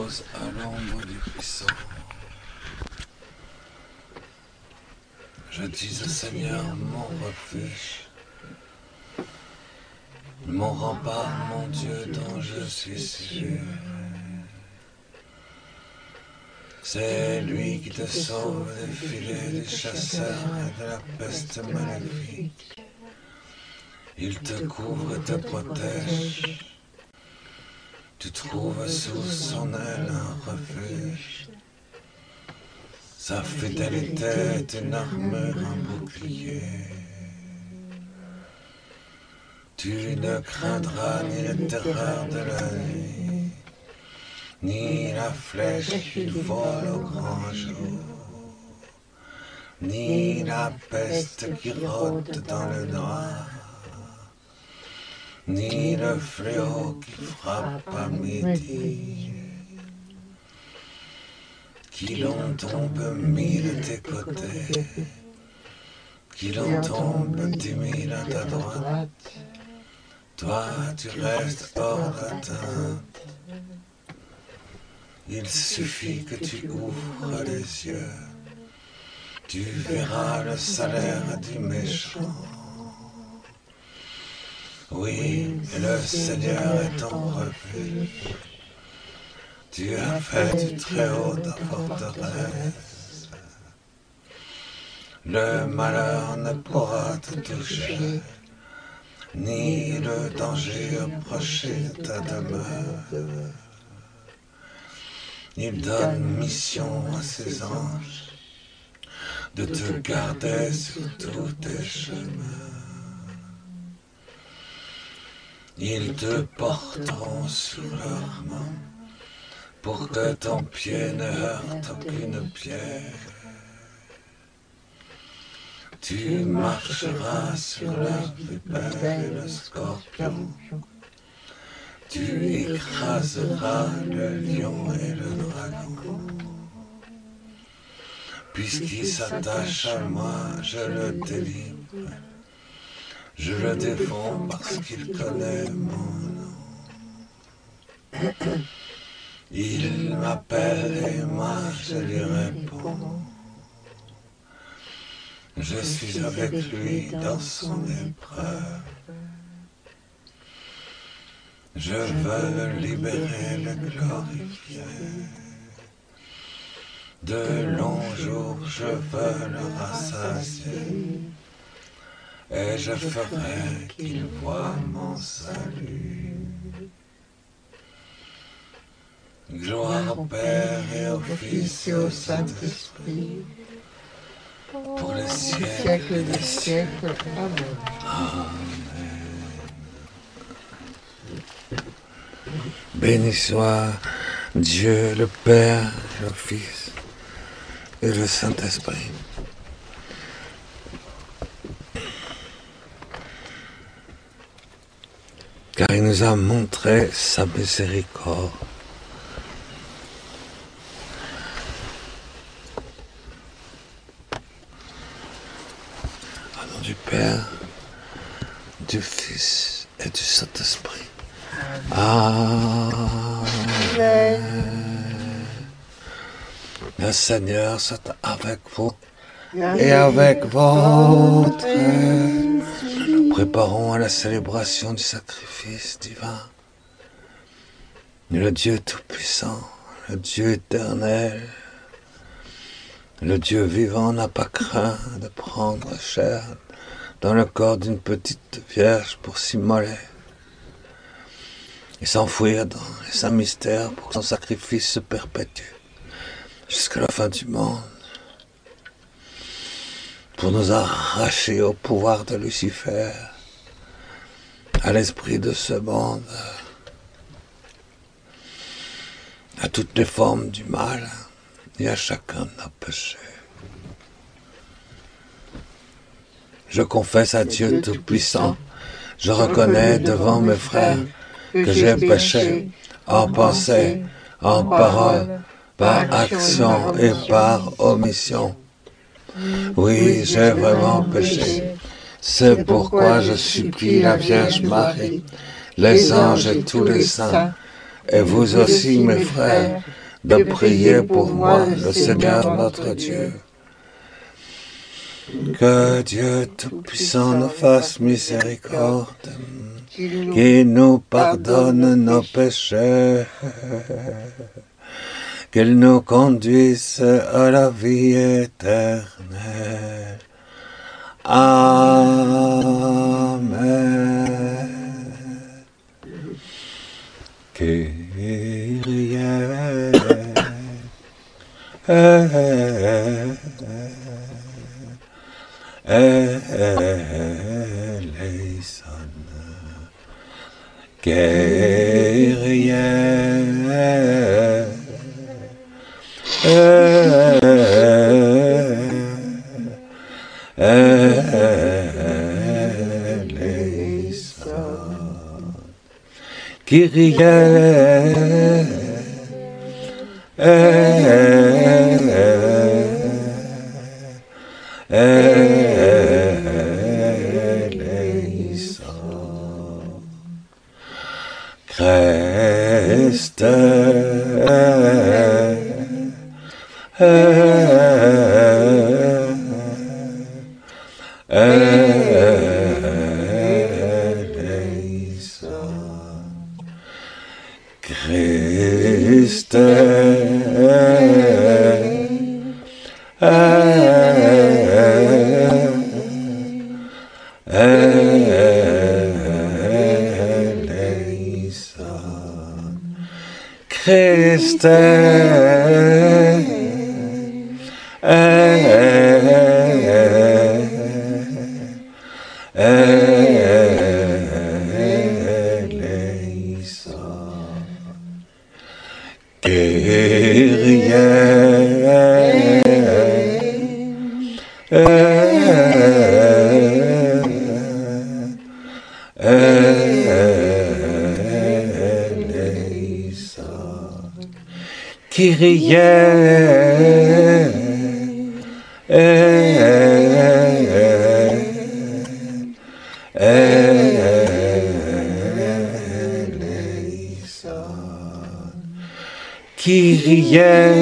repose à l'ombre du puissant. Je dis au Seigneur mon refuge, mon rempart, mon Dieu dont je suis sûr. C'est lui qui te sauve des filets des chasseurs et de la peste maléfique. Il te couvre et te protège. Tu trouves sous son aile un refuge. Sa fidélité est une armure, un bouclier. Tu ne craindras ni les terreurs de la nuit, ni la flèche qui vole au grand jour, ni la peste qui rôde dans le noir, ni le fléau qui frappe à midi. Qu'il en tombe 1000 à tes côtés, qu'il en tombe 10 000 à ta droite, toi tu restes hors d'atteinte. Il suffit que tu ouvres les yeux, tu verras le salaire du méchant. Oui, le Seigneur est ton refuge. Tu as fait du Très-Haut ta forteresse. Le malheur ne pourra te toucher, ni le danger approcher de ta demeure. Il donne mission à ses anges de te garder sur tous tes chemins. Ils te porteront sur leurs mains pour que ton pied ne heurte aucune pierre. Tu marcheras sur la vipère et le scorpion. Tu écraseras le lion et le dragon. Puisqu'il s'attache à moi, je le délivre. Je le défends parce qu'il connaît mon nom. Il m'appelle et moi je lui réponds. Je suis avec lui dans son épreuve. Je veux le libérer, le glorifier. De longs jours je veux le rassasier. Et je ferai qu'il voie mon salut. Gloire au Père et au Fils et au Saint-Esprit, pour les siècles des siècles. Amen. Amen. Béni soit Dieu le Père, le Fils et le Saint-Esprit. Car il nous a montré sa miséricorde. Au nom du Père, du Fils et du Saint-Esprit. Amen. Le Seigneur soit avec vous et avec votre. Nous préparons à la célébration du sacrifice divin. Le Dieu Tout-Puissant, le Dieu éternel, le Dieu vivant n'a pas craint de prendre chair dans le corps d'une petite vierge pour s'immoler et s'enfouir dans les saints mystères pour que son sacrifice se perpétue jusqu'à la fin du monde, pour nous arracher au pouvoir de Lucifer, à l'esprit de ce monde, à toutes les formes du mal et à chacun de nos péchés. Je confesse à Dieu Tout-Puissant, je reconnais devant mes frères que j'ai péché en pensée, en parole, par action et par omission. Oui, j'ai vraiment péché. C'est pourquoi je supplie la Vierge Marie, les anges et tous les saints, et vous aussi, mes frères, de prier pour moi, le Seigneur notre Dieu. Que Dieu Tout-Puissant nous fasse miséricorde, qu'il nous pardonne nos péchés, qu'il nous conduise à la vie éternelle. Amen. Kyrie eleison. Kyrie eleison. Kyrie eleison. Christ eleison. Christ eleison. Christ eleison. Kyrie eleison. Kyrie eleison. Kyrie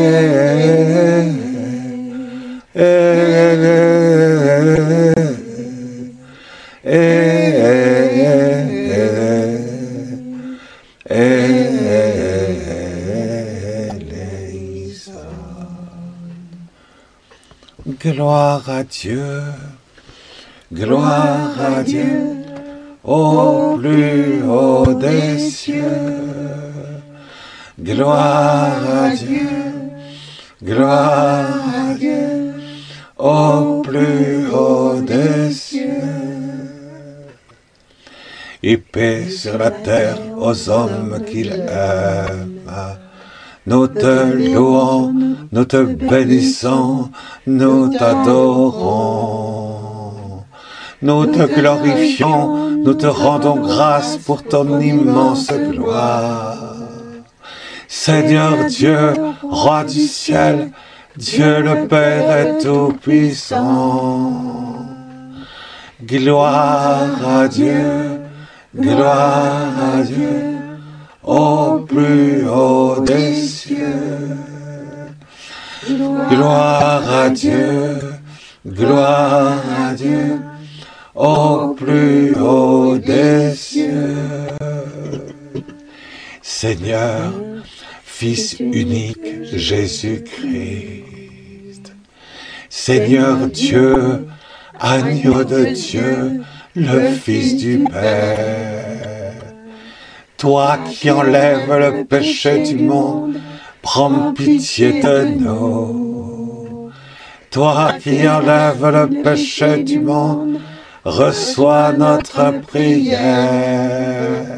eleison. Gloire à Dieu, gloire à Dieu, au plus haut des cieux. Gloire à Dieu, gloire à Dieu, au plus haut des cieux. Et paix sur la terre aux hommes qu'il aime. Nous te louons, nous te bénissons, nous t'adorons. Nous te glorifions, nous te rendons grâce pour ton immense gloire. Seigneur Dieu, Roi du ciel, Dieu le Père est tout-puissant. Gloire à Dieu, gloire à Dieu, au plus haut des cieux. Gloire à Dieu, gloire à Dieu, au plus haut des cieux. Seigneur, Fils unique Jésus-Christ, Seigneur Dieu, agneau de Dieu, le Fils du Père, toi qui enlèves le péché du monde, prends pitié de nous. Toi qui enlèves le péché du monde, reçois notre prière.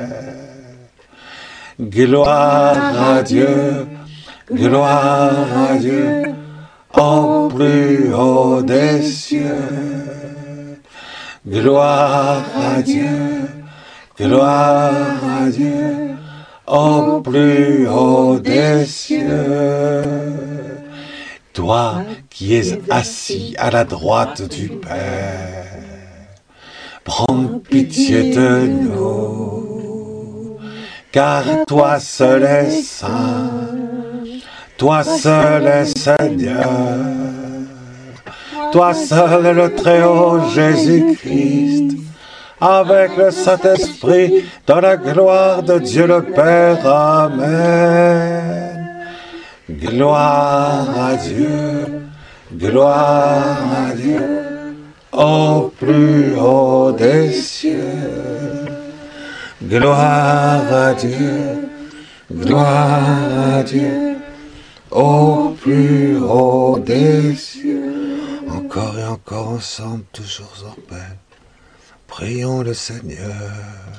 Gloire à Dieu, gloire à Dieu, au plus haut des cieux. Gloire à Dieu, gloire à Dieu, au plus haut des cieux. Toi qui es assis à la droite du Père, prends pitié de nous. car toi seul es saint, toi seul es Seigneur, toi seul est le Très-Haut Jésus-Christ, avec le Saint-Esprit, dans la gloire de Dieu le Père. Amen. Gloire à Dieu, gloire à Dieu, au plus haut des cieux. Gloire à Dieu, gloire à Dieu, au plus haut des cieux. Encore et encore ensemble, toujours en paix. Prions le Seigneur,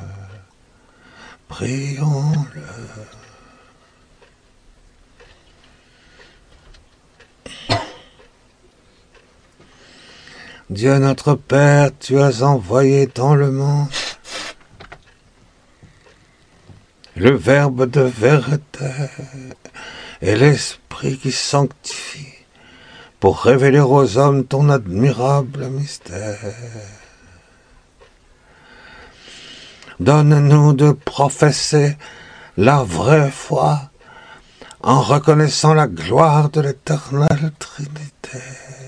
prions-le. Dieu notre Père, tu as envoyé dans le monde le Verbe de vérité et l'Esprit qui sanctifie pour révéler aux hommes ton admirable mystère. Donne-nous de professer la vraie foi en reconnaissant la gloire de l'Éternelle Trinité,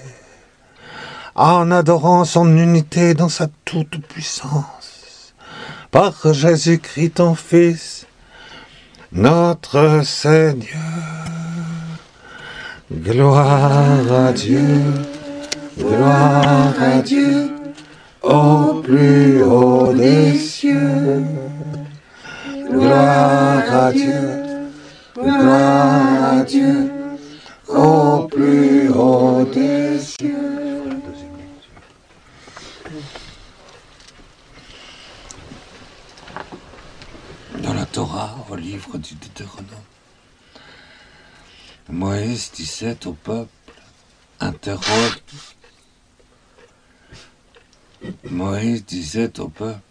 en adorant son unité dans sa toute-puissance, par Jésus-Christ ton Fils, notre Seigneur. Gloire à Dieu, gloire à Dieu, au plus haut des cieux. Gloire à Dieu, gloire à Dieu, au plus haut des cieux. Dans la Torah, au livre du Deutéronome, Moïse disait au peuple, Moïse disait au peuple,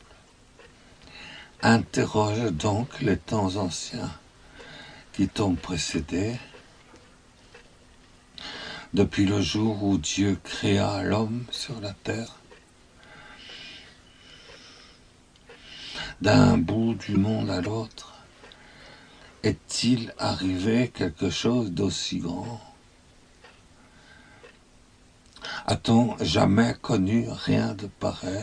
interroge donc les temps anciens qui t'ont précédé, depuis le jour où Dieu créa l'homme sur la terre. D'un bout du monde à l'autre, est-il arrivé quelque chose d'aussi grand? A-t-on jamais connu rien de pareil?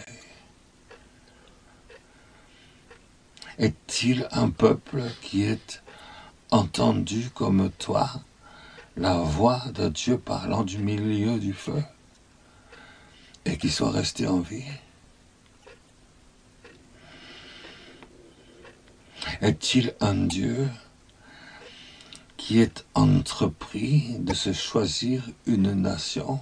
Est-il un peuple qui ait entendu comme toi la voix de Dieu parlant du milieu du feu et qui soit resté en vie? Est-il un Dieu qui ait entrepris de se choisir une nation,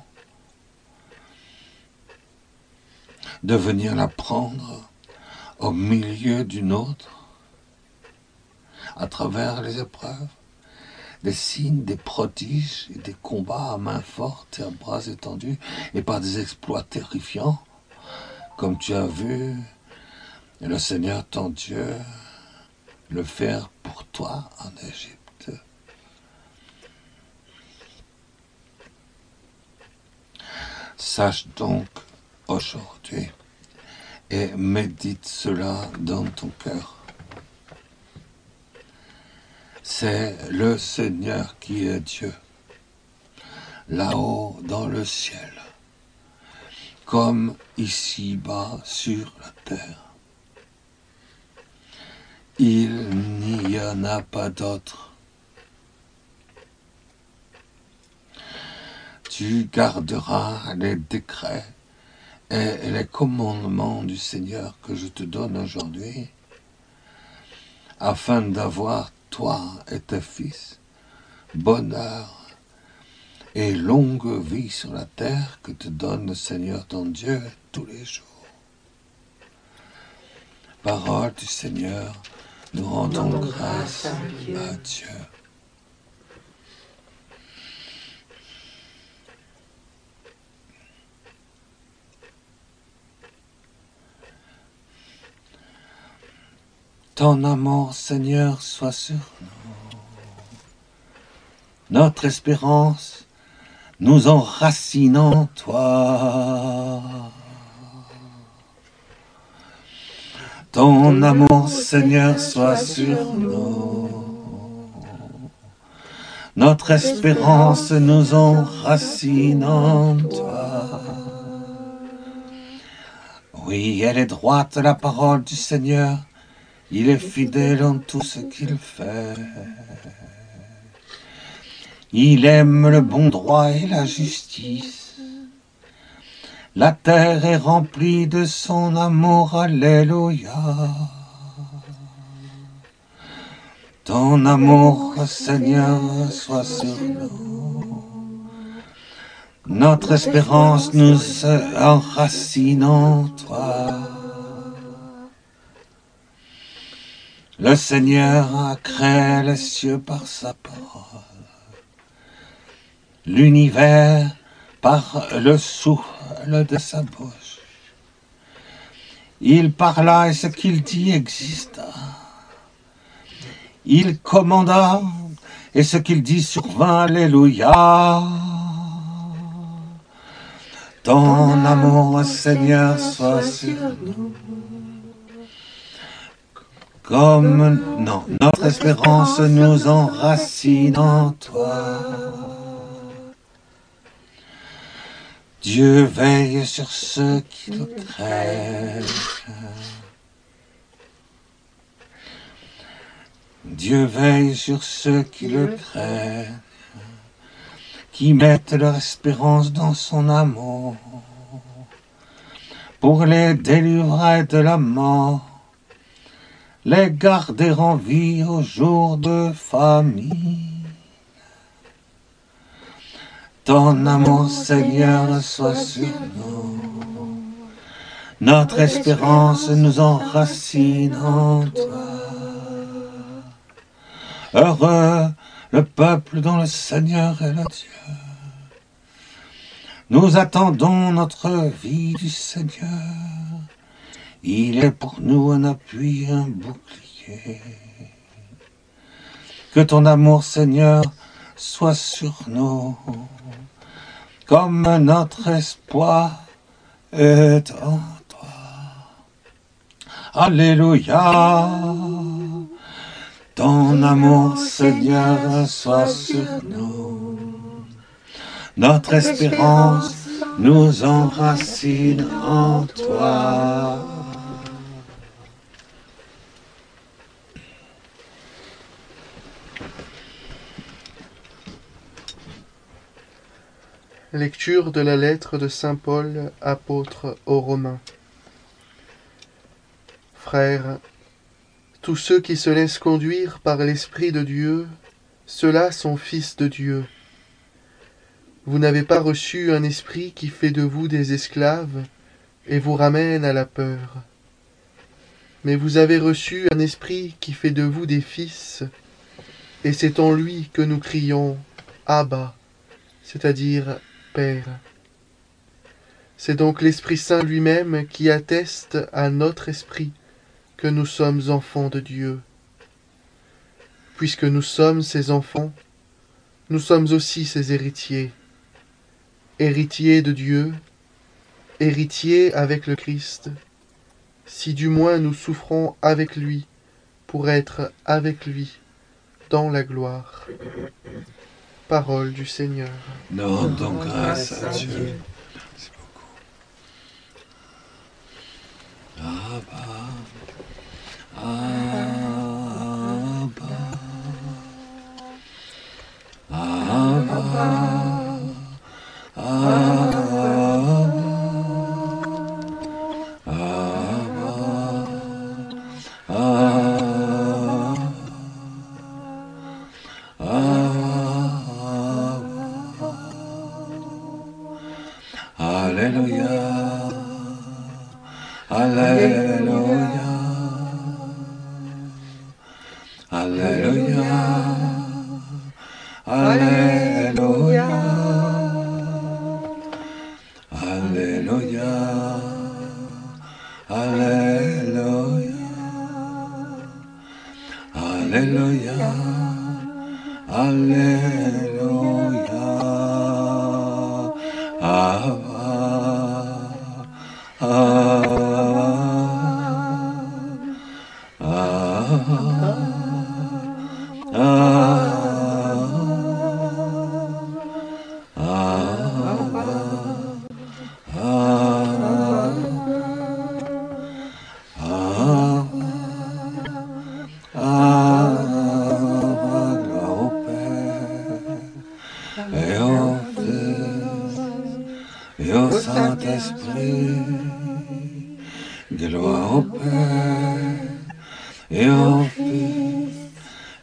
de venir la prendre au milieu d'une autre, à travers les épreuves, des signes, des prodiges et des combats à main forte et à bras étendus, et par des exploits terrifiants, comme tu as vu le Seigneur ton Dieu le faire pour toi en Égypte. Sache donc aujourd'hui et médite cela dans ton cœur. C'est le Seigneur qui est Dieu, là-haut dans le ciel, comme ici-bas sur la terre. Il n'y en a pas d'autre. Tu garderas les décrets et les commandements du Seigneur que je te donne aujourd'hui, afin d'avoir, toi et tes fils, bonheur et longue vie sur la terre que te donne le Seigneur ton Dieu tous les jours. Parole du Seigneur, nous rendons grâce à Dieu. Ton amour, Seigneur, soit sur nous. Notre espérance nous enracine en toi. Ton amour, Seigneur, soit sur nous. Notre espérance nous enracine en toi. Oui, elle est droite, la parole du Seigneur. Il est fidèle en tout ce qu'il fait. Il aime le bon droit et la justice. La terre est remplie de son amour, alléluia. Ton amour, Seigneur, soit sur nous. Notre espérance nous enracine en toi. Le Seigneur a créé les cieux par sa parole, l'univers par le souffle de sa bouche. Il parla et ce qu'il dit exista. Il commanda et ce qu'il dit survint, alléluia. Ton amour, Seigneur, soit sur nous. Comme notre espérance nous enracine en toi. Dieu veille sur ceux qui le craignent. Dieu veille sur ceux qui le craignent, qui mettent leur espérance dans son amour, pour les délivrer de la mort, les garder en vie au jour de famine. Ton amour, Seigneur, soit sur nous. Notre espérance nous enracine en toi. Heureux le peuple dont le Seigneur est le Dieu. Nous attendons notre vie du Seigneur. Il est pour nous un appui, un bouclier. Que ton amour, Seigneur, soit sur nous, comme notre espoir est en toi. Alléluia. Ton amour, Seigneur, soit sur nous. Notre espérance nous enracine en toi. Lecture de la lettre de saint Paul, apôtre aux Romains. Frères, tous ceux qui se laissent conduire par l'Esprit de Dieu, ceux-là sont fils de Dieu. Vous n'avez pas reçu un esprit qui fait de vous des esclaves et vous ramène à la peur. Mais vous avez reçu un esprit qui fait de vous des fils, et c'est en lui que nous crions « Abba », c'est-à-dire « Père ». C'est donc l'Esprit Saint lui-même qui atteste à notre esprit que nous sommes enfants de Dieu. Puisque nous sommes ses enfants, nous sommes aussi ses héritiers. Héritiers de Dieu, héritiers avec le Christ, si du moins nous souffrons avec lui, pour être avec lui dans la gloire. Parole du Seigneur. Rendons grâce à Dieu. Merci beaucoup. Abba, Abba, Abba, Abba. Alléluia, Alléluia, Alléluia, Alléluia, Alléluia, Alléluia, Alléluia, Alléluia, Abba, Abba,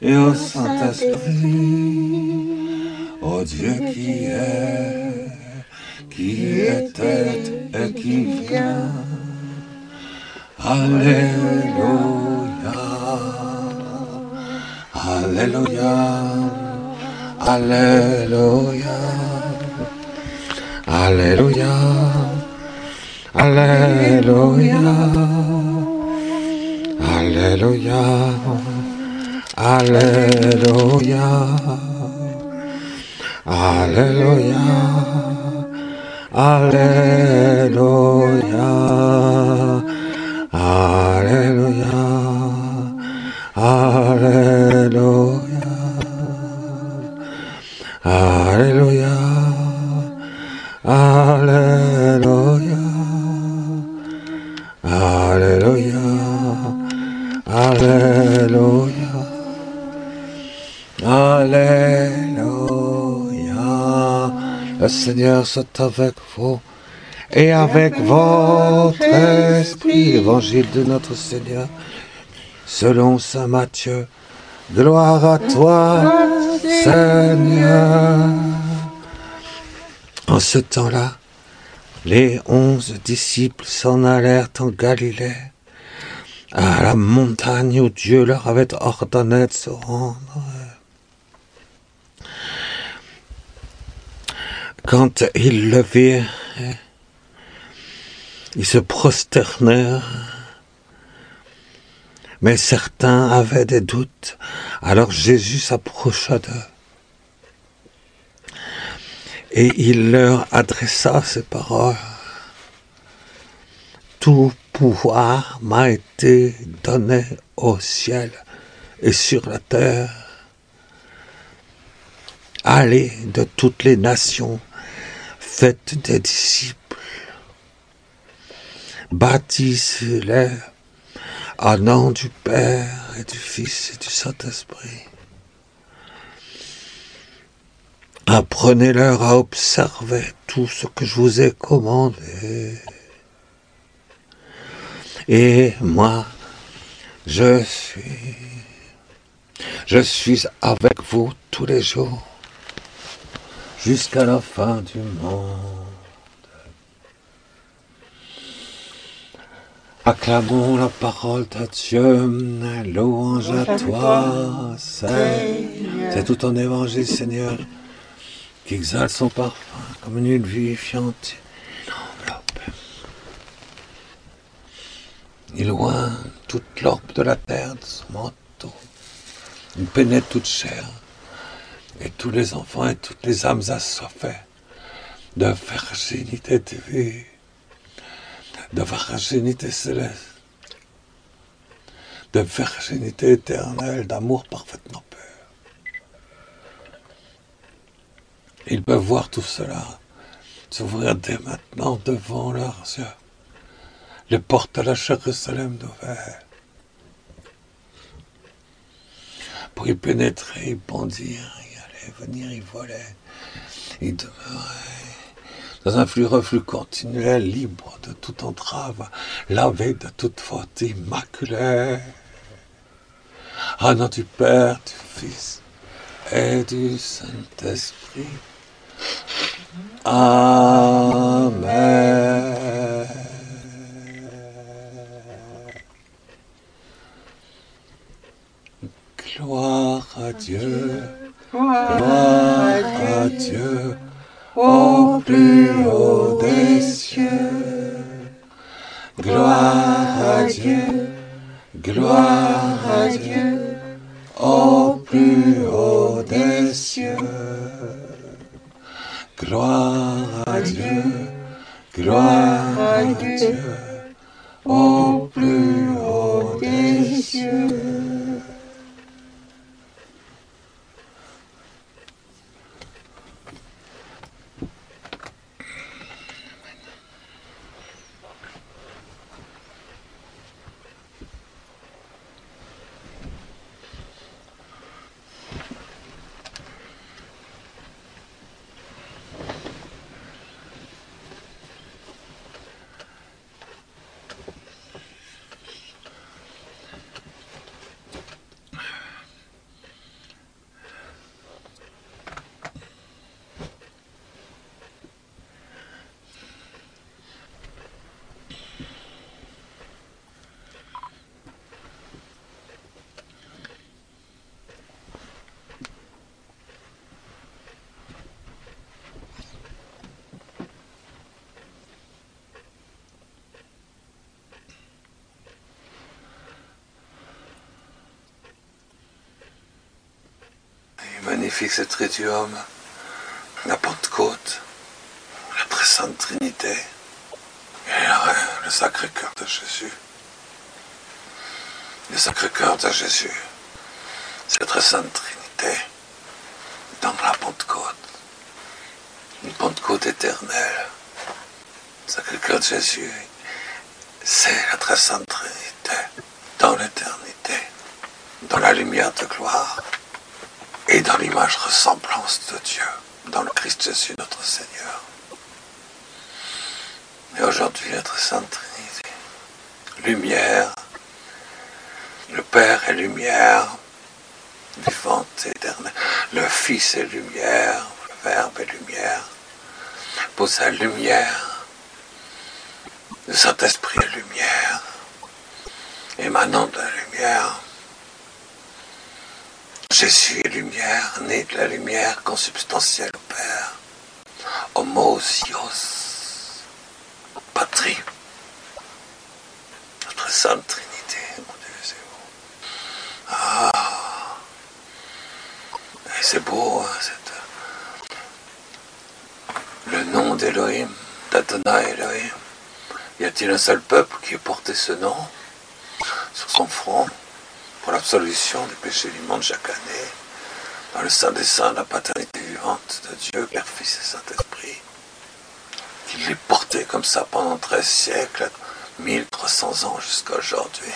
et au Saint-Esprit, au Dieu qui était et qui vient. Alléluia, Alléluia, Alléluia, Alléluia, Alléluia, Alléluia, Alléluia, Alléluia, Alléluia, Alléluia, Alléluia, Alléluia, Alléluia, Alléluia, Alléluia, Alléluia. Le Seigneur soit avec vous et avec votre esprit. Évangile de notre Seigneur selon saint Matthieu. Gloire à toi, Seigneur. En ce temps-là, les 11 disciples s'en allèrent en Galilée, à la montagne où Dieu leur avait ordonné de se rendre. Quand ils le virent, ils se prosternèrent, mais certains avaient des doutes. Alors Jésus s'approcha d'eux et il leur adressa ces paroles. Tout pouvoir m'a été donné au ciel et sur la terre. Allez de toutes les nations, faites des disciples, baptisez-les au nom du Père et du Fils et du Saint-Esprit. Apprenez-leur à observer tout ce que je vous ai commandé. Et moi, je suis avec vous tous les jours, jusqu'à la fin du monde. Acclamons la parole de Dieu, louange à toi, Seigneur. C'est tout ton évangile, Seigneur, qui exhale son parfum comme une huile vivifiante. Il enveloppe. Il loin toute l'orbe de la terre de son manteau. Il pénètre toute chair. Et tous les enfants et toutes les âmes assoiffées de virginité divine, de virginité céleste, de virginité éternelle, d'amour parfaitement pur. Ils peuvent voir tout cela s'ouvrir dès maintenant devant leurs yeux. Les portes de la Jérusalem d'ouvert. Pour y pénétrer, y bondir, y aller, venir, y voler, y demeurer. Dans un reflux continuel, libre de toute entrave, lavé de toute faute, immaculé. Au nom du Père, du Fils et du Saint-Esprit. Amen. Gloire à Dieu, gloire à Dieu, au plus haut des cieux. Gloire à Dieu, gloire à Dieu, au plus haut des cieux. Gloire à Dieu, gloire à Dieu, au plus haut des cieux. magnifique ce triduum, la Pentecôte, la très sainte Trinité, et le Sacré-Cœur de Jésus. Le Sacré-Cœur de Jésus, c'est la très sainte Trinité dans la Pentecôte. Une Pentecôte éternelle. Le Sacré-Cœur de Jésus, c'est la très sainte Trinité dans l'éternité, dans la lumière de gloire et dans l'image ressemblance de Dieu, dans le Christ Jésus notre Seigneur. Et aujourd'hui, la très sainte Trinité, lumière, le Père est lumière, vivante et éternelle. Le Fils est lumière, le Verbe est lumière. Pour sa lumière, le Saint-Esprit est lumière, émanant de la lumière. Jésus est lumière, né de la lumière, consubstantielle au Père. Homoousios, patrie. Notre Sainte Trinité, mon Dieu, c'est beau. Ah, et c'est beau, hein, le nom d'Élohim, d'Adonai Elohim. Y a-t-il un seul peuple qui ait porté ce nom sur son front pour l'absolution des péchés du monde chaque année, dans le Saint des Saints, la paternité vivante de Dieu, Père, Fils et Saint-Esprit, qu'il l'ait porté comme ça pendant 13 siècles, 1300 ans jusqu'à aujourd'hui.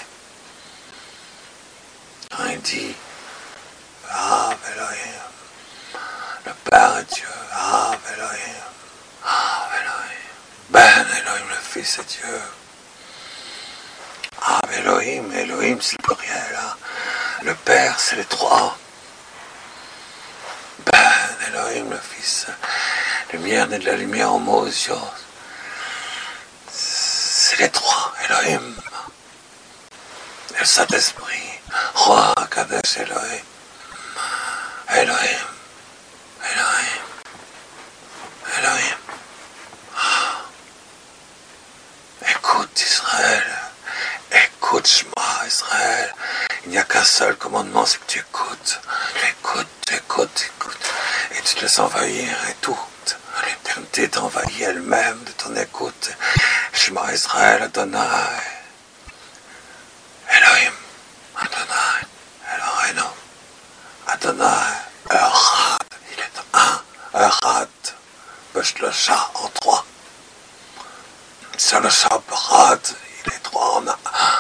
Il dit, Av Elohim, le Père est Dieu, Av Elohim, Av Elohim, Ben Elohim, le Fils est Dieu. Av Elohim, Elohim c'est le pluriel, hein. Le Père c'est les trois. Ben Elohim, le Fils, lumière née de la lumière, homoousios. C'est les trois, Elohim. Et le Saint-Esprit, Roi Kadesh Elohim. Elohim, Elohim, Elohim. Écoute Israël, écoute Shema Israël. Il n'y a qu'un seul commandement, c'est que tu écoutes. Tu écoutes. Et tu te laisses envahir et tout. L'éternité t'envahit elle-même de ton écoute. Shema Israël, Adonai. Elohim, Adonai, Elohim, Adonai, Echad. Il est un, Echad. Beshlocha en trois. Sur le Shabbat, il est trois en un.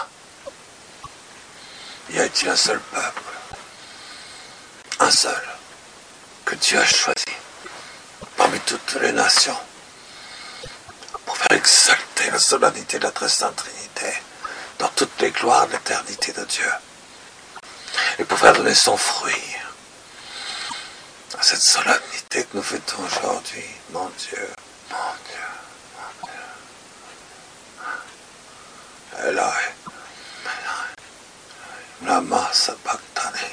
Y a-t-il un seul peuple, un seul, que Dieu a choisi parmi toutes les nations pour faire exalter la solennité de la très sainte Trinité dans toutes les gloires de l'éternité de Dieu et pour faire donner son fruit à cette solennité que nous fêtons aujourd'hui, mon Dieu, mon Dieu. Elohim, Lama Sabachthani.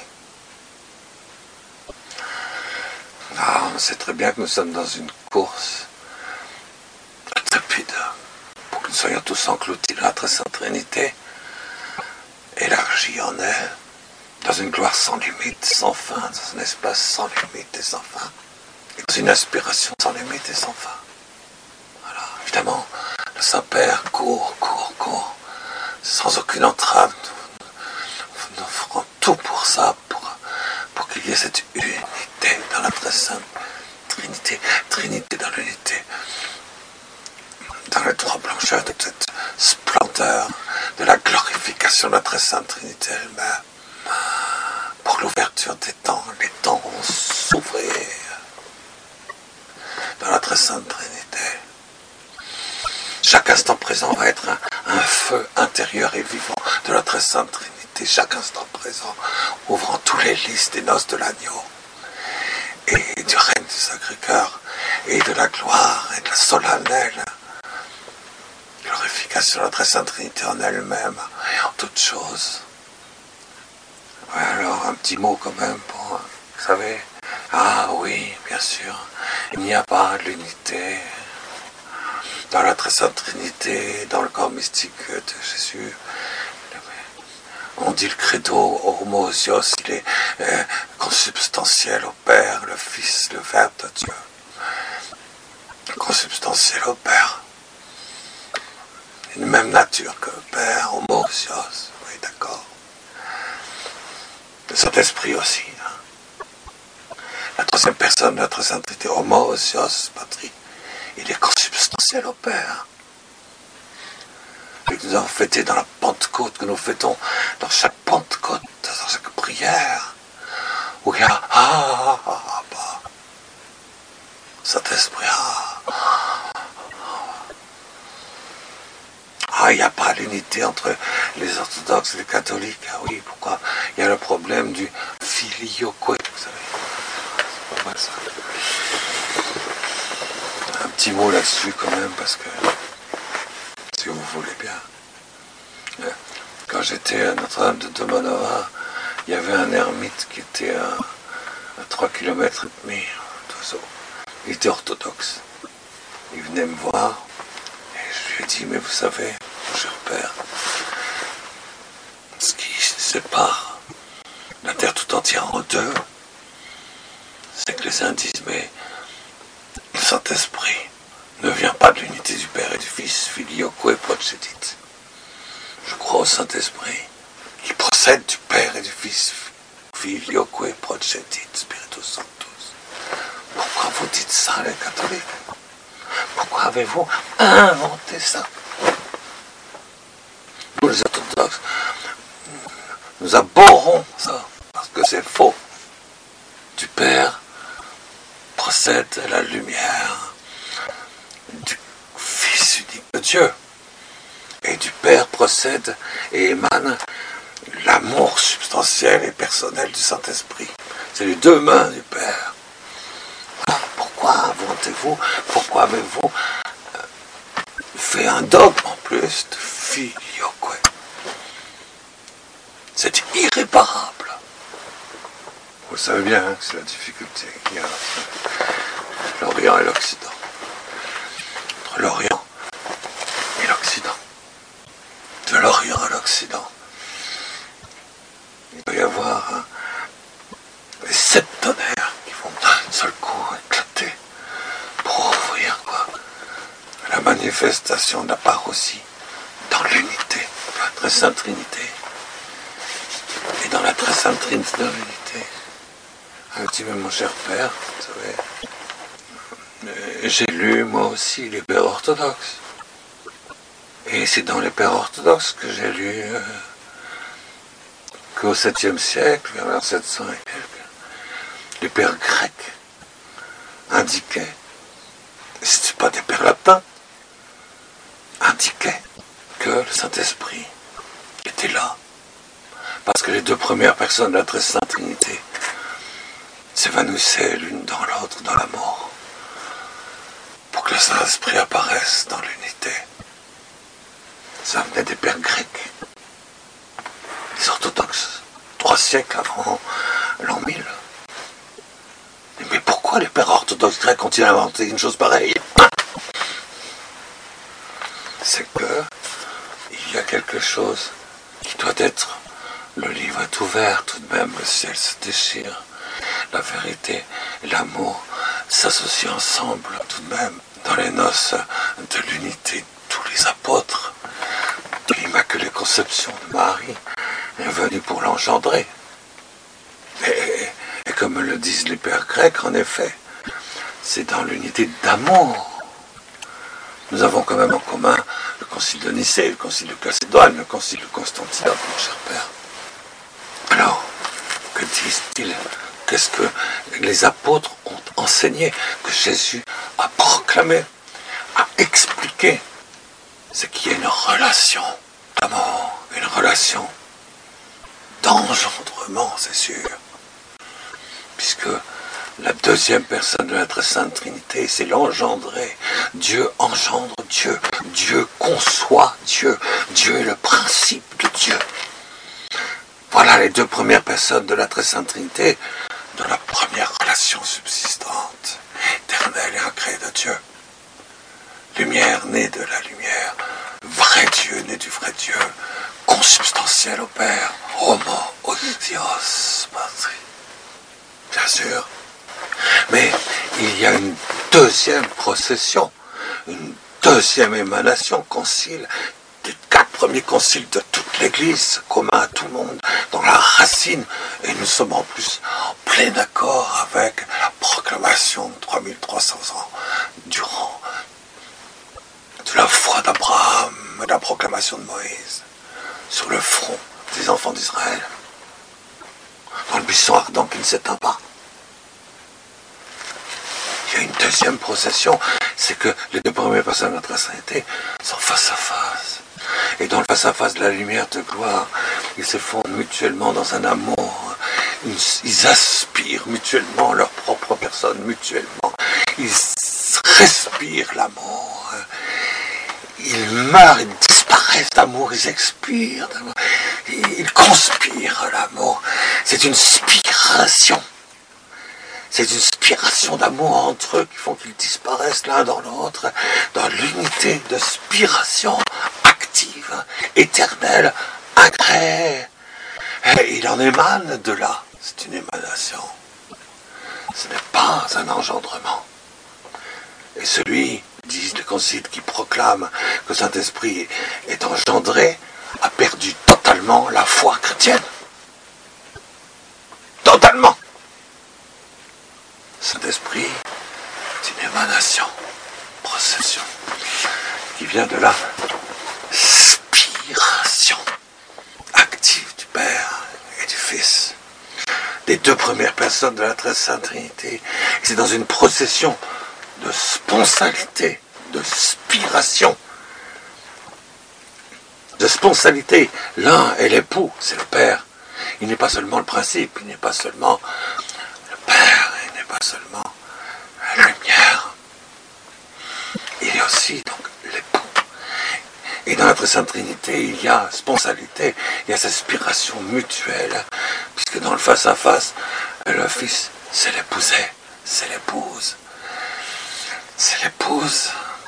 On sait très bien que nous sommes dans une course intrépide pour que nous soyons tous engloutis dans la très sainte Trinité, élargie en elle, dans une gloire sans limite, sans fin, dans un espace sans limite et sans fin, et dans une aspiration sans limite et sans fin. Voilà, évidemment, le Saint-Père court, sans aucune entrave. Nous ferons tout pour ça, pour qu'il y ait cette unité dans la très sainte Trinité, Trinité dans l'unité, dans les trois blancheurs de cette splendeur, de la glorification de la très sainte Trinité elle-même, pour l'ouverture des temps. Les temps vont s'ouvrir dans la très sainte Trinité. Chaque instant présent va être un feu intérieur et vivant de la très sainte Trinité. Chaque instant présent ouvrant tous les lys des noces de l'agneau et du règne du Sacré-Cœur et de la gloire et de la solennelle glorification de la très sainte Trinité en elle-même et en toutes choses. Ouais, alors un petit mot quand même pour, vous savez, ah oui, bien sûr, il n'y a pas de l'unité dans la très sainte Trinité, dans le corps mystique de Jésus. On dit le credo, homoousios, il est consubstantiel au Père, le Fils, le Verbe de Dieu. Consubstantiel au Père. Une même nature que le Père, homoousios, oui d'accord. Le Saint-Esprit aussi. Hein. La troisième personne de la Très Sainte Trinité, homoousios, patrie, il est consubstantiel au Père. Et que nous avons fêté dans la Pentecôte, que nous fêtons dans chaque Pentecôte, dans chaque prière, où il y a Saint-Esprit, il n'y a pas l'unité entre les orthodoxes et les catholiques. Ah oui, pourquoi? Il y a le problème du filioque, vous savez. C'est pas mal ça. Un petit mot là-dessus quand même, parce que si vous voulez bien. Quand j'étais à Notre-Dame de Domanova, il y avait un ermite qui était à 3 km et demi d'oiseau. Il était orthodoxe. Il venait me voir et je lui ai dit, mais vous savez, mon cher père, ce qui sépare la terre tout entière en deux, c'est que les uns disent, mais le Saint-Esprit ne vient pas de l'unité du Père et du Fils, filioque et procedit. Je crois au Saint-Esprit qui procède du Père et du Fils, filioque procedit, Spiritus Sanctus. Pourquoi vous dites ça, les catholiques? Pourquoi avez-vous inventé ça? Nous, les orthodoxes, nous abhorrons ça, parce que c'est faux. Du Père procède la lumière, du Fils unique de Dieu, et du Père procède et émane l'amour substantiel et personnel du Saint-Esprit. C'est les deux mains du Père. Alors, pourquoi inventez-vous, pourquoi avez-vous fait un dogme en plus de filioque? C'est irréparable. Vous savez bien que c'est la difficulté qu'il y a entre l'Orient et l'Occident. Entre l'Orient et l'Occident. De l'Orient à l'Occident. Il doit y avoir les 7 tonnerres qui vont d'un seul coup éclater pour ouvrir la manifestation de la parousie dans l'unité de la Très Sainte Trinité. Et dans la Très Sainte Trinité de l'unité. Un petit peu mon cher père, vous savez, j'ai lu moi aussi les pères orthodoxes. Et c'est dans les pères orthodoxes que j'ai lu qu'au 7e siècle, vers 700 et quelques, les pères grecs indiquaient, c'était pas des pères latins, indiquaient que le Saint-Esprit était là. Parce que les deux premières personnes de la Très Sainte Trinité s'évanouissaient l'une dans l'autre dans la mort, pour que le Saint-Esprit apparaisse dans l'unité. Ça venait des pères grecs, les orthodoxes, 3 siècles avant l'an 1000. Mais pourquoi les pères orthodoxes grecs ont-ils inventé une chose pareille? C'est que il y a quelque chose qui doit être. Le livre est ouvert tout de même, le ciel se déchire. La vérité et l'amour s'associent ensemble tout de même dans les noces de l'unité de tous les apôtres. L'Immaculée Conception de Marie est venue pour l'engendrer. Et comme le disent les pères grecs, en effet, c'est dans l'unité d'amour. Nous avons quand même en commun le concile de Nicée, le concile de Chalcédoine, le concile de Constantinople, mon cher père. Alors, que disent-ils? Qu'est-ce que les apôtres ont enseigné, que Jésus a proclamé, a expliqué? C'est qu'il y a une relation d'amour, une relation d'engendrement, c'est sûr. Puisque la deuxième personne de la Très Sainte Trinité, c'est l'engendré. Dieu engendre Dieu. Dieu conçoit Dieu. Dieu est le principe de Dieu. Voilà les deux premières personnes de la Très Sainte Trinité, de la première relation subsistante, éternelle et incréée de Dieu. lumière née de la lumière, vrai Dieu né du vrai Dieu, consubstantiel au Père, homo ousios patri. Bien sûr. Mais il y a une deuxième procession, une deuxième émanation, concile, des 4 premiers conciles de toute l'Église, commun à tout le monde, dans la racine, et nous sommes en plus en plein accord avec la proclamation de 3300 ans durant de la foi d'Abraham et de la proclamation de Moïse sur le front des enfants d'Israël, dans le buisson ardent qui ne s'éteint pas. Il y a une deuxième procession, c'est que les 2 premières personnes de notre Sainteté sont face à face. Et dans le face-à-face de la lumière de gloire, ils se fondent mutuellement dans un amour. Ils aspirent mutuellement leur propre personne, mutuellement. Ils respirent l'amour. Ils meurent, ils disparaissent d'amour, ils expirent d'amour. Ils conspirent l'amour. C'est une spiration. C'est une spiration d'amour entre eux qui font qu'ils disparaissent l'un dans l'autre, dans l'unité de spiration active, éternelle, agréée. Et il en émane de là. C'est une émanation. Ce n'est pas un engendrement. Et celui, disent les conciles, qui proclame que Saint-Esprit est engendré, a perdu totalement la foi chrétienne. Totalement. Saint-Esprit est une émanation, procession, qui vient de la spiration active du Père et du Fils, des 2 premières personnes de la très sainte Trinité. C'est dans une procession de sponsalité, de spiration, de sponsalité. L'un est l'époux, c'est le Père. Il n'est pas seulement le principe, il n'est pas seulement le Père, il n'est pas seulement la lumière. Il est aussi donc l'époux. Et dans la très sainte Trinité, il y a sponsalité, il y a cette aspiration mutuelle, puisque dans le face-à-face, le Fils, c'est l'épousé, c'est l'épouse. C'est l'épouse.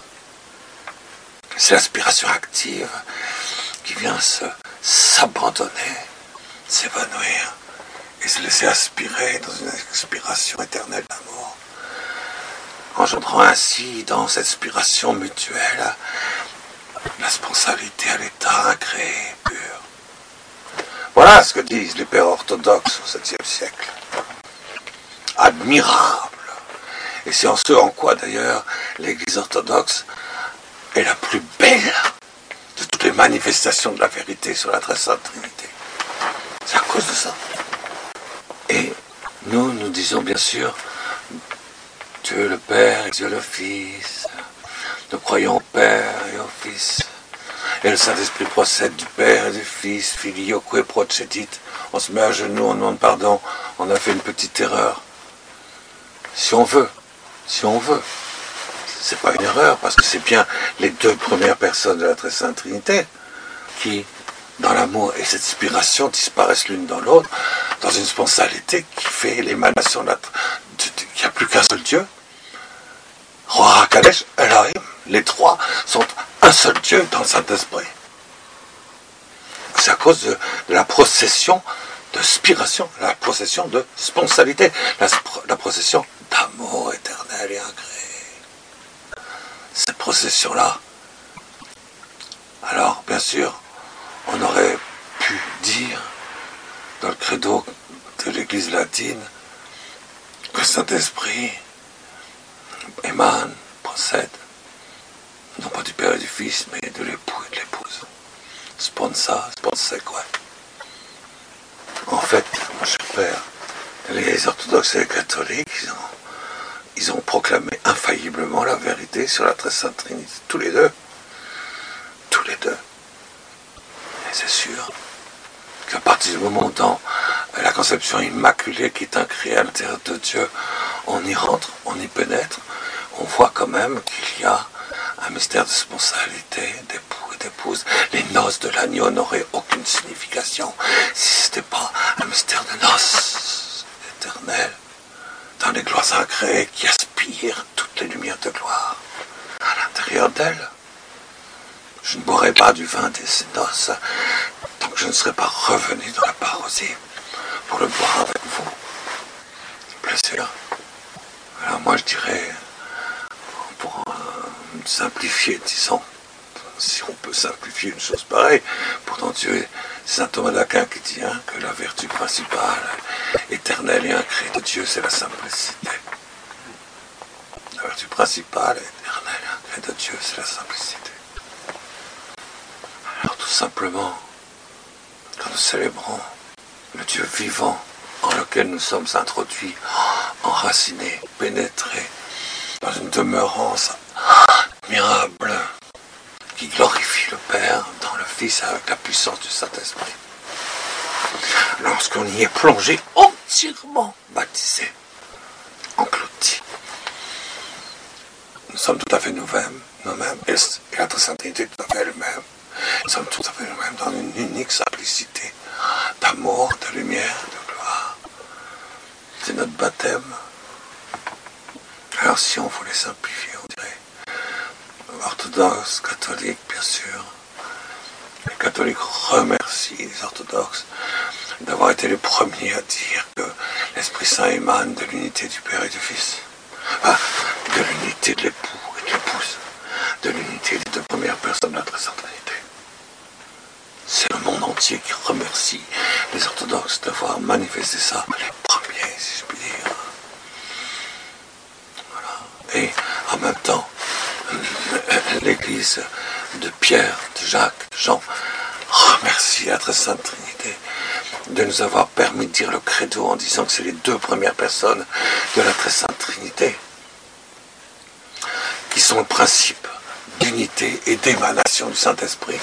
C'est l'aspiration active qui vient s'abandonner, s'évanouir et se laisser aspirer dans une expiration éternelle d'amour, engendrant ainsi dans cette aspiration mutuelle la sponsalité à l'état incréé, pur. Voilà ce que disent les pères orthodoxes au 7e siècle. Admirable. Et c'est en ce en quoi d'ailleurs l'Église orthodoxe est la plus belle de toutes les manifestations de la vérité sur la très sainte Trinité. C'est à cause de ça. Et nous disons bien sûr Dieu le Père et Dieu le Fils. Nous croyons au Père et au Fils. Et le Saint-Esprit procède du Père et du Fils. Filioque procedit. On se met à genoux, on demande pardon. On a fait une petite erreur. Si on veut. C'est pas une erreur, parce que c'est bien les 2 premières personnes de la très sainte Trinité qui, dans l'amour et cette inspiration, disparaissent l'une dans l'autre, dans une spontanéité qui fait l'émanation qu'il n'y a plus qu'un seul Dieu. Roi Kadesh, Elohim, les 3 sont un seul Dieu dans le Saint-Esprit. C'est à cause de la procession de spiration, la procession de spontanéité, la procession d'amour éternel et agréé. Cette procession-là, alors bien sûr, on aurait pu dire dans le credo de l'Église latine que Saint-Esprit émane, procède, non pas du Père et du Fils, mais de l'époux et de l'épouse. Sponsa, quoi. En fait, mon cher Père, les orthodoxes et les catholiques, ils ont proclamé infailliblement la vérité sur la très sainte Trinité, tous les deux. Et c'est sûr qu'à partir du moment où dans la conception immaculée qui est incréée à l'intérieur de Dieu, on y rentre, on y pénètre, on voit quand même qu'il y a un mystère de spontanéité, d'époux et d'épouse. Les noces de l'agneau n'auraient aucune signification si ce n'était pas un mystère de noces éternelles dans les gloires incréées qui aspirent toutes les lumières de gloire à l'intérieur l'intérieur d'elle. Je ne boirai pas du vin de ses noces tant que je ne serai pas revenu dans la parousie pour le boire avec vous. Bien sûr. Alors moi je dirais, pour simplifier, disons, si on peut simplifier une chose pareille, pourtant Dieu, c'est saint Thomas d'Aquin qui dit que la vertu principale, éternelle et incrée de Dieu, c'est la simplicité. La vertu principale, éternelle et incrée de Dieu, c'est la simplicité. Alors tout simplement, quand nous célébrons le Dieu vivant en lequel nous sommes introduits, enracinés, pénétrés, dans une demeurance admirable, qui glorifie le Père dans le Fils avec la puissance du Saint-Esprit. Lorsqu'on y est plongé, entièrement baptisé, englouti, nous sommes tout à fait nous-mêmes, et la Très Sainte Trinité tout à fait elle-même. Nous sommes tout à fait nous-mêmes dans une unique simplicité d'amour, de lumière, de gloire. C'est notre baptême. Alors si on voulait simplifier, on dirait orthodoxe, catholique, bien sûr. Les catholiques remercient les orthodoxes d'avoir été les premiers à dire que l'Esprit Saint émane de l'unité du Père et du Fils, de l'unité de l'époux et de l'épouse, de l'unité des deux premières personnes de la Très Sainte Trinité. C'est le monde entier qui remercie les orthodoxes d'avoir manifesté ça, les premiers, si je puis dire. Voilà. Et en même temps, l'Église de Pierre, de Jacques, de Jean remercie la Très Sainte Trinité de nous avoir permis de dire le credo en disant que c'est les deux premières personnes de la Très Sainte Trinité qui sont le principe d'unité et d'émanation du Saint-Esprit.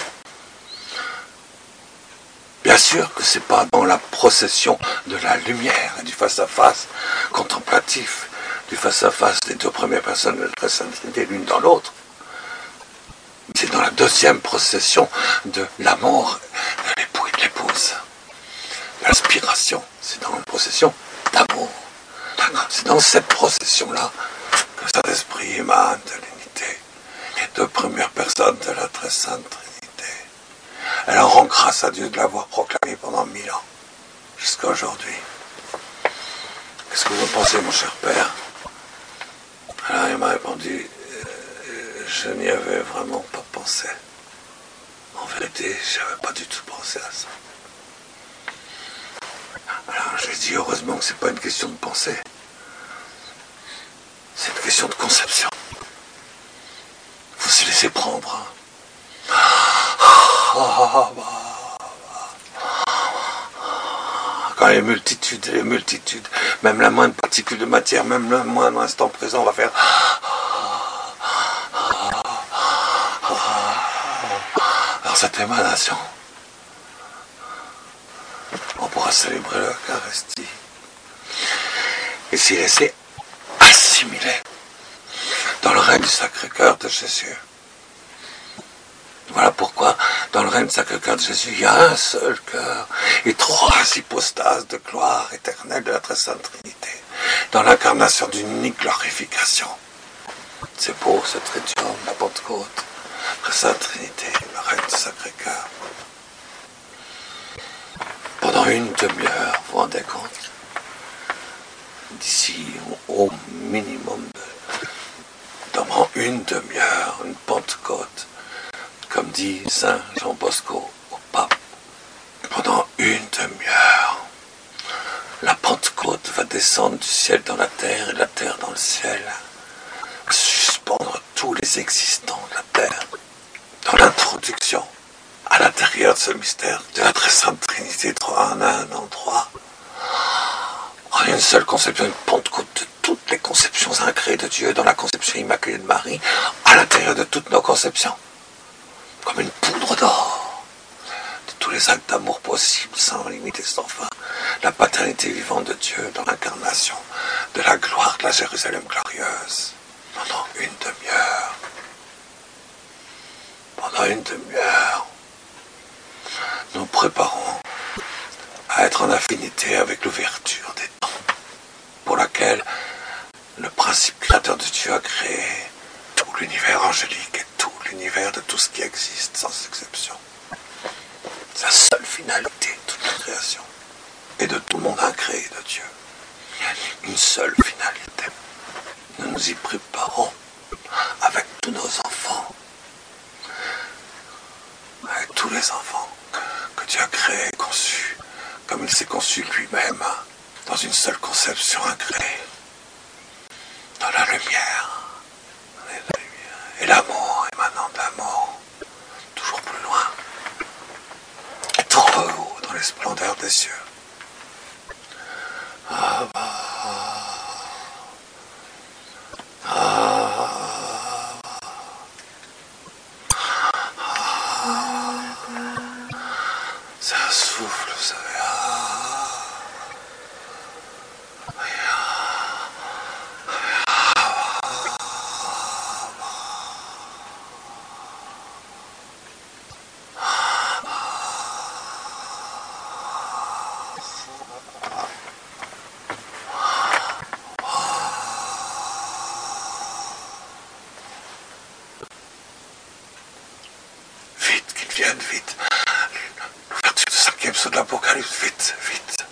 Bien sûr que ce n'est pas dans la procession de la lumière et du face-à-face contemplatif, du face-à-face des deux premières personnes de la Très Sainte Trinité l'une dans l'autre. C'est dans la deuxième procession de l'amour de l'époux et de l'épouse. L'inspiration, c'est dans la procession d'amour. C'est dans cette procession-là que le Saint-Esprit émane de l'unité. Les deux premières personnes de la Très Sainte Trinité. Elle rend grâce à Dieu de l'avoir proclamé pendant 1000 ans, jusqu'à aujourd'hui. Qu'est-ce que vous en pensez, mon cher Père? Alors il m'a répondu, je n'y avais vraiment pas pensé. En vérité, je n'avais pas du tout pensé à ça. Alors j'ai dit, heureusement que ce n'est pas une question de pensée. C'est une question de conception. Il faut se laisser prendre. Quand les multitudes, même la moindre particule de matière, même le moindre instant présent, on va faire... Alors cette émanation, on pourra célébrer l'Eucharistie et s'y laisser assimiler dans le règne du Sacré-Cœur de Jésus. Voilà pourquoi, dans le règne du Sacré-Cœur de Jésus, il y a un seul cœur et trois hypostases de gloire éternelle de la Très Sainte Trinité, dans l'incarnation d'une unique glorification. C'est beau, ce tritium, la Pentecôte, Très Sainte Trinité, le règne du Sacré-Cœur. Pendant une demi-heure, vous vous rendez compte, d'ici au minimum pendant une demi-heure, une Pentecôte, comme dit Saint Jean Bosco au pape, pendant une demi-heure, la Pentecôte va descendre du ciel dans la terre et de la terre dans le ciel, suspendre tous les existants de la terre, dans l'introduction à l'intérieur de ce mystère de la Très Sainte Trinité, 3 en 1, en 3, en une seule conception, une Pentecôte de toutes les conceptions incréées de Dieu, dans la conception immaculée de Marie, à l'intérieur de toutes nos conceptions, comme une poudre d'or, de tous les actes d'amour possibles, sans limite et sans fin, la paternité vivante de Dieu dans l'incarnation de la gloire de la Jérusalem glorieuse, pendant une demi-heure. Pendant une demi-heure, nous préparons à être en affinité avec l'ouverture des temps, pour laquelle le principe créateur de Dieu a créé tout l'univers angélique et ce qui existe, sans exception. C'est la seule finalité de toute la création et de tout le monde incréé de Dieu. Une seule finalité. Nous nous y préparons avec tous nos enfants, avec tous les enfants que Dieu a créés et conçus, comme il s'est conçu lui-même, dans une seule conception incréée, dans la lumière. Et l'amour émanant de l'amour, toujours plus loin, et trop haut dans les splendeurs des cieux. C'est un souffle, vous savez. Vite, qu'ils viennent, vite. L'ouverture du 5e saut de l'Apocalypse, vite, vite.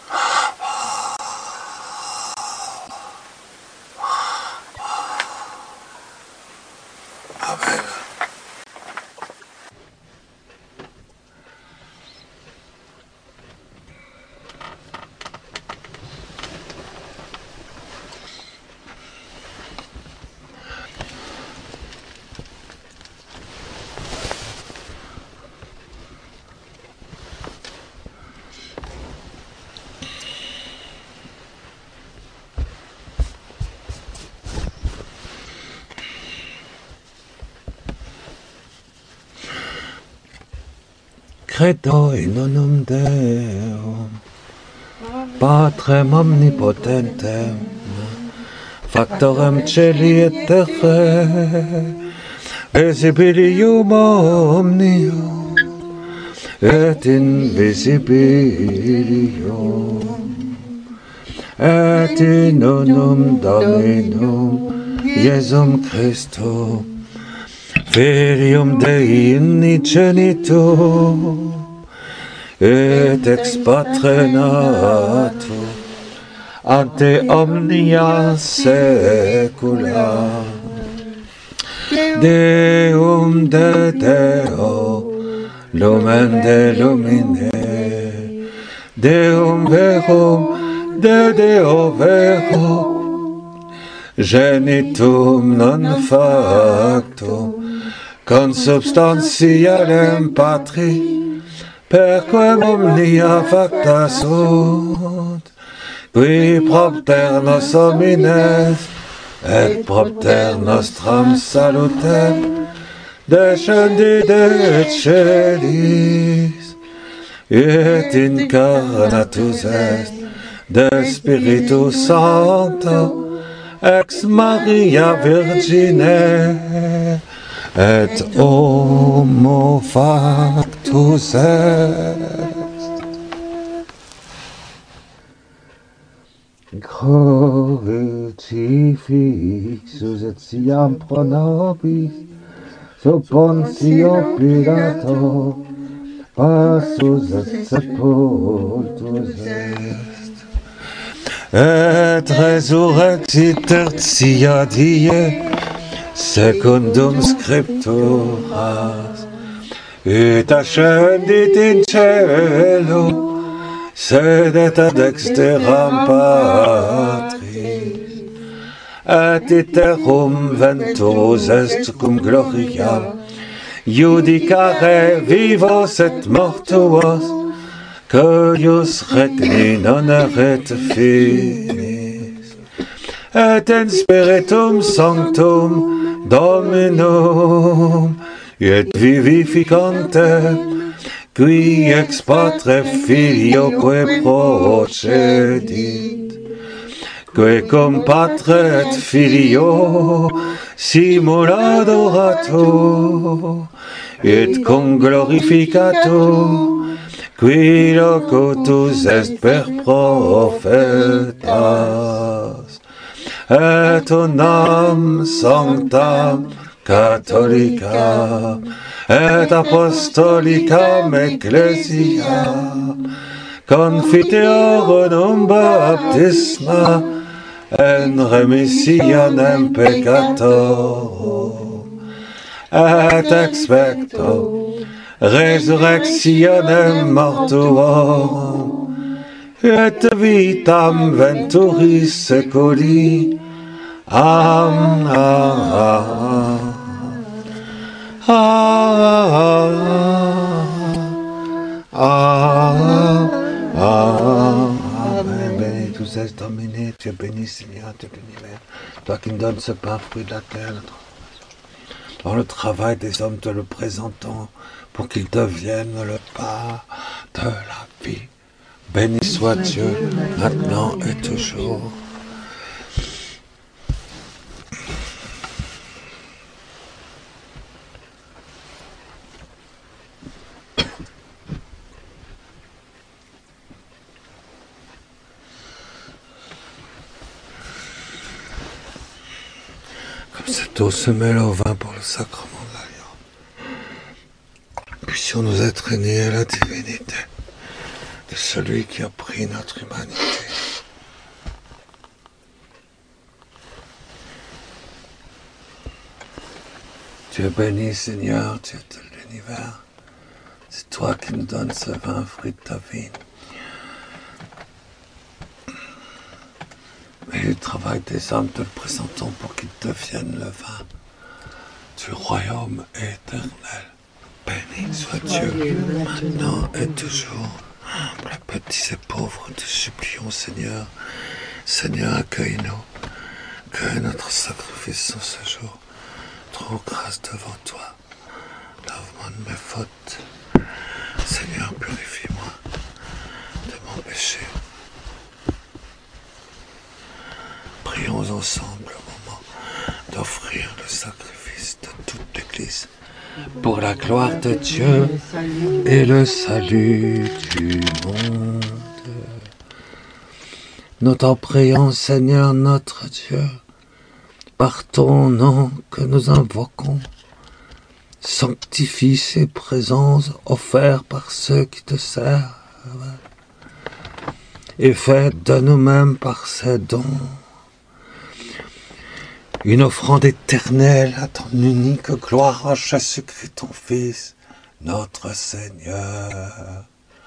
Amen. Credo in unum Deum, Patrem omnipotentem, Factorem celi et terrae, visibilium omnium, et invisibilium, et in unum Dominum, Iesum Christum, Filium Dei unigenitum, et ex Patre nato, ante omnia saecula, Deum de Deo, lumen de lumine, Deum verum de Deo vero, genitum non factum, consubstantialem Patri, perquem omnia facta sunt, qui propter nos homines, et propter nostram salutem, descendit et celis, et incarnatus est de Spiritus Sancto, ex Maria Virgine, et homo factus est. Crucifixus et siam pro nobis, sub Pontio Pilato, passus et sepultus est. Et resurrexit tertia die, secundum scripturas, et ascendit in cielo, sedet ad dexteram Patris, et iterum ventus est cum gloria, judicare vivos et mortuos, cuius regni non erit finis, et in spiritum sanctum Dominum, et vivificantem, qui ex Patre Filioque procedit, que cum Patre et Filio simul adorato, et cum glorificato, qui locutus est per prophetas, et unam sanctam catholica, et apostolicam ecclesia, confiteorum baptisma, en remissionem peccatorum, et expecto resurrectionem mortuorum, et vitam venturis seculi. Amen. Béni tous es Domine, tu es béni Seigneur de l'univers, toi qui me donnes ce pain, fruit de la terre, dans le travail des hommes te le présentons, pour qu'il devienne le pain de la vie. Béni soit Dieu, maintenant et toujours. Comme cette eau se mêle au vin pour le sacrement de l'Alliance, puissions-nous être unis à la divinité de celui qui a pris notre humanité. Tu es béni, Seigneur, Dieu de l'univers. C'est toi qui nous donnes ce vin, fruit de ta vigne. Et le travail des hommes te le présentons pour qu'il devienne le vin du royaume éternel. Béni soit Dieu, maintenant et toujours. Pour les petits et pauvres, nous te supplions, Seigneur. Seigneur, accueille-nous. Accueille notre sacrifice en ce jour. Trouve grâce devant toi. Lave-moi de mes fautes. Seigneur, purifie-moi de mon péché. Prions ensemble au moment d'offrir le sacrifice de toute l'Église pour la gloire de Dieu et le salut du monde. Nous t'en prions, Seigneur notre Dieu, par ton nom que nous invoquons, sanctifie ces présences offertes par ceux qui te servent et fais de nous-mêmes par ces dons une offrande éternelle à ton unique gloire en Jésus-Christ, ton Fils, notre Seigneur.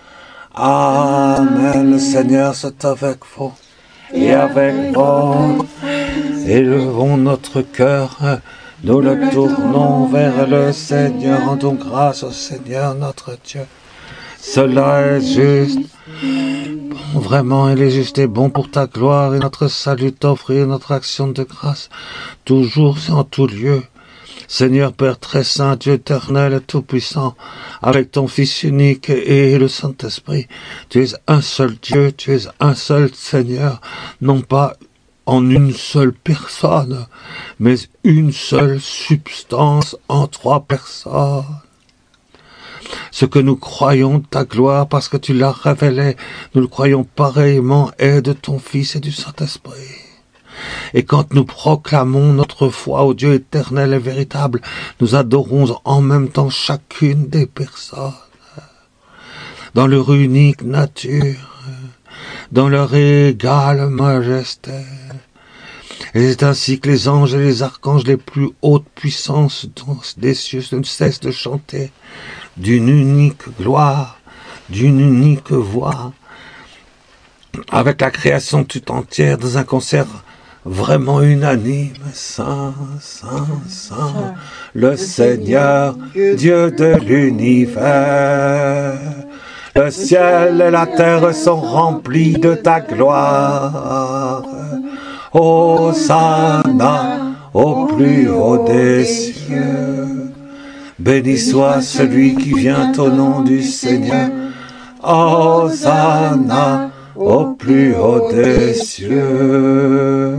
Amen. Le Seigneur soit avec vous et avec vous. Élevons notre cœur, nous le tournons vers le Seigneur, rendons grâce au Seigneur notre Dieu. Cela est juste. Bon, vraiment, il est juste et bon pour ta gloire et notre salut t'offrir notre action de grâce, toujours et en tout lieu. Seigneur Père très saint, Dieu éternel et tout-puissant, avec ton Fils unique et le Saint-Esprit, tu es un seul Dieu, tu es un seul Seigneur, non pas en une seule personne, mais une seule substance en trois personnes. Ce que nous croyons de ta gloire, parce que tu l'as révélé, nous le croyons pareillement, est de ton Fils et du Saint-Esprit. Et quand nous proclamons notre foi au Dieu éternel et véritable, nous adorons en même temps chacune des personnes, dans leur unique nature, dans leur égale majesté. Et c'est ainsi que les anges et les archanges, les plus hautes puissances des cieux, ne cessent de chanter d'une unique gloire, d'une unique voix, avec la création toute entière dans un concert vraiment unanime. Saint, Saint, Saint, le Seigneur, Dieu de l'univers. Le ciel et la terre sont remplis de ta gloire. Hosanna au plus haut des cieux. Béni soit celui qui vient au nom du Seigneur. Hosanna au plus haut des cieux.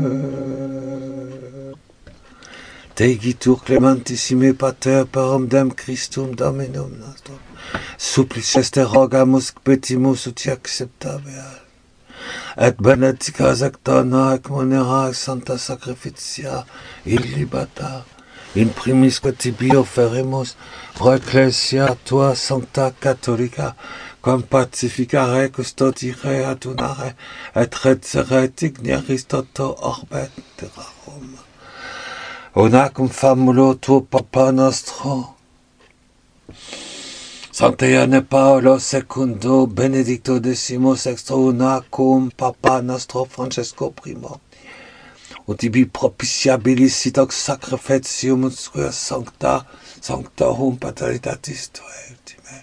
Tegitur clementissime pater parum dem Christum Dominum nostrum. Supplices te rogamus petimus ut acceptabeat. Et beneficas ac dona ac munera ac santa sacrificia illibata. in primis tibi offeremus, pro ecclesia tua sancta catholica, quam pacificare custodire adunare, et retzere digneris toto orbet terrarum. Unacum famulo tuo papa nostro, Sancte Ioanne Paolo II, Benedicto XVI, unacum papa nostro Francesco I, ut ibi propitiabilis sit hoc sacrificium usque sanctorum patalitatis tuae ultime.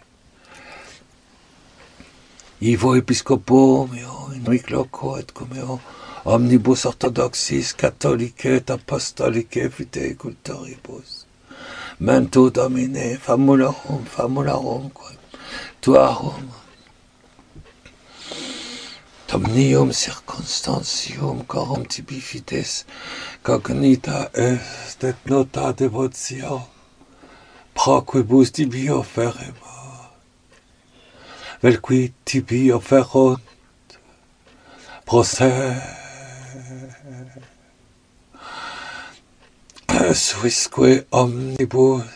Ivo episcopo meo in hic loco et cum meo omnibus orthodoxis catholicae et apostolicae fidei cultoribus. Mento Domine, famularum, tuarum, omnium circumstantium corum tibi fides, cognita est et nota devotio, pro quibus tibi offeremo, velqui tibi offerunt, prosse suisque omnibus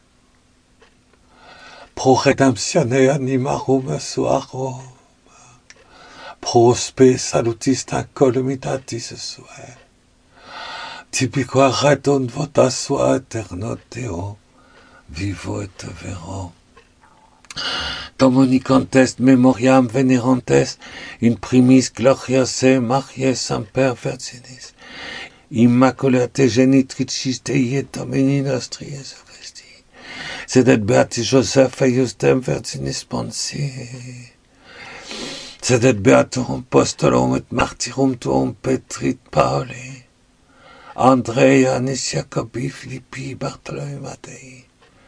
pro redemptione animarum suarum, pro spe salutis columitatis suae, tibique redunt vota sua eterno Deo, vivo et vero. Dominicant est memoriam venerant est in primis gloriose Mariae semper Virginis, Immaculate Genitricis Dei et Domini nostri Iesu Christi, sed et beati Joseph eius dem Virginis sponsi, sed et beatorum apostolum et martyrum tuum Petri Pauli, Andrei, Anis, Jacobi, Philippi, Bartholomew, Mattei,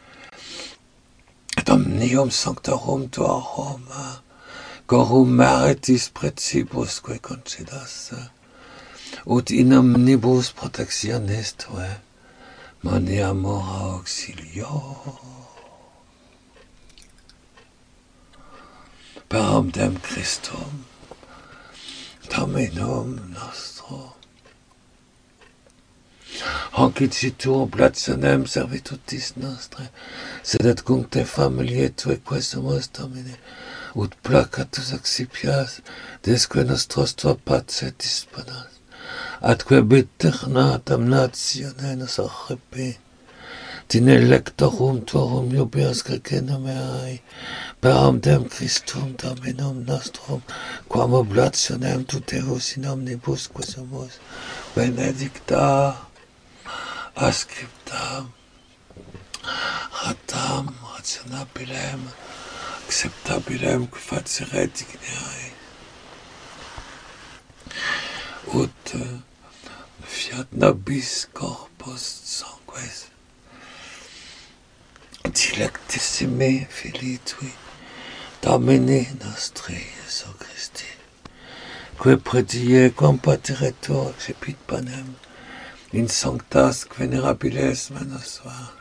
et omnium sanctorum tuarum, corum meritis precibusque concedas, ut in omnibus protectionis tuae, maniamur auxilio. Per omnem Christum, Dominum nostrum. Hanc icitur oblationem servitutis nostre, sed et cum te familiae tue quesumus, Domine, ut placatus accipias, desque nostros tua pace disponas, atque eterna damnatione nos arrepi, tine lectorum tuorum iubias Gregena meae, per omnem Christum Dominum nostrum, quam oblationem tuteus in omnibus quesumus, benedicta, ascriptam, ratam, rationabilem, acceptabilem, qui facere dignae, ut fiat nobis corpus sanguis, dilectissime filii tui, Domini nostri Iesu Christi, que predie quam patiretur accipit panem, in sanctas venerabiles manos sua.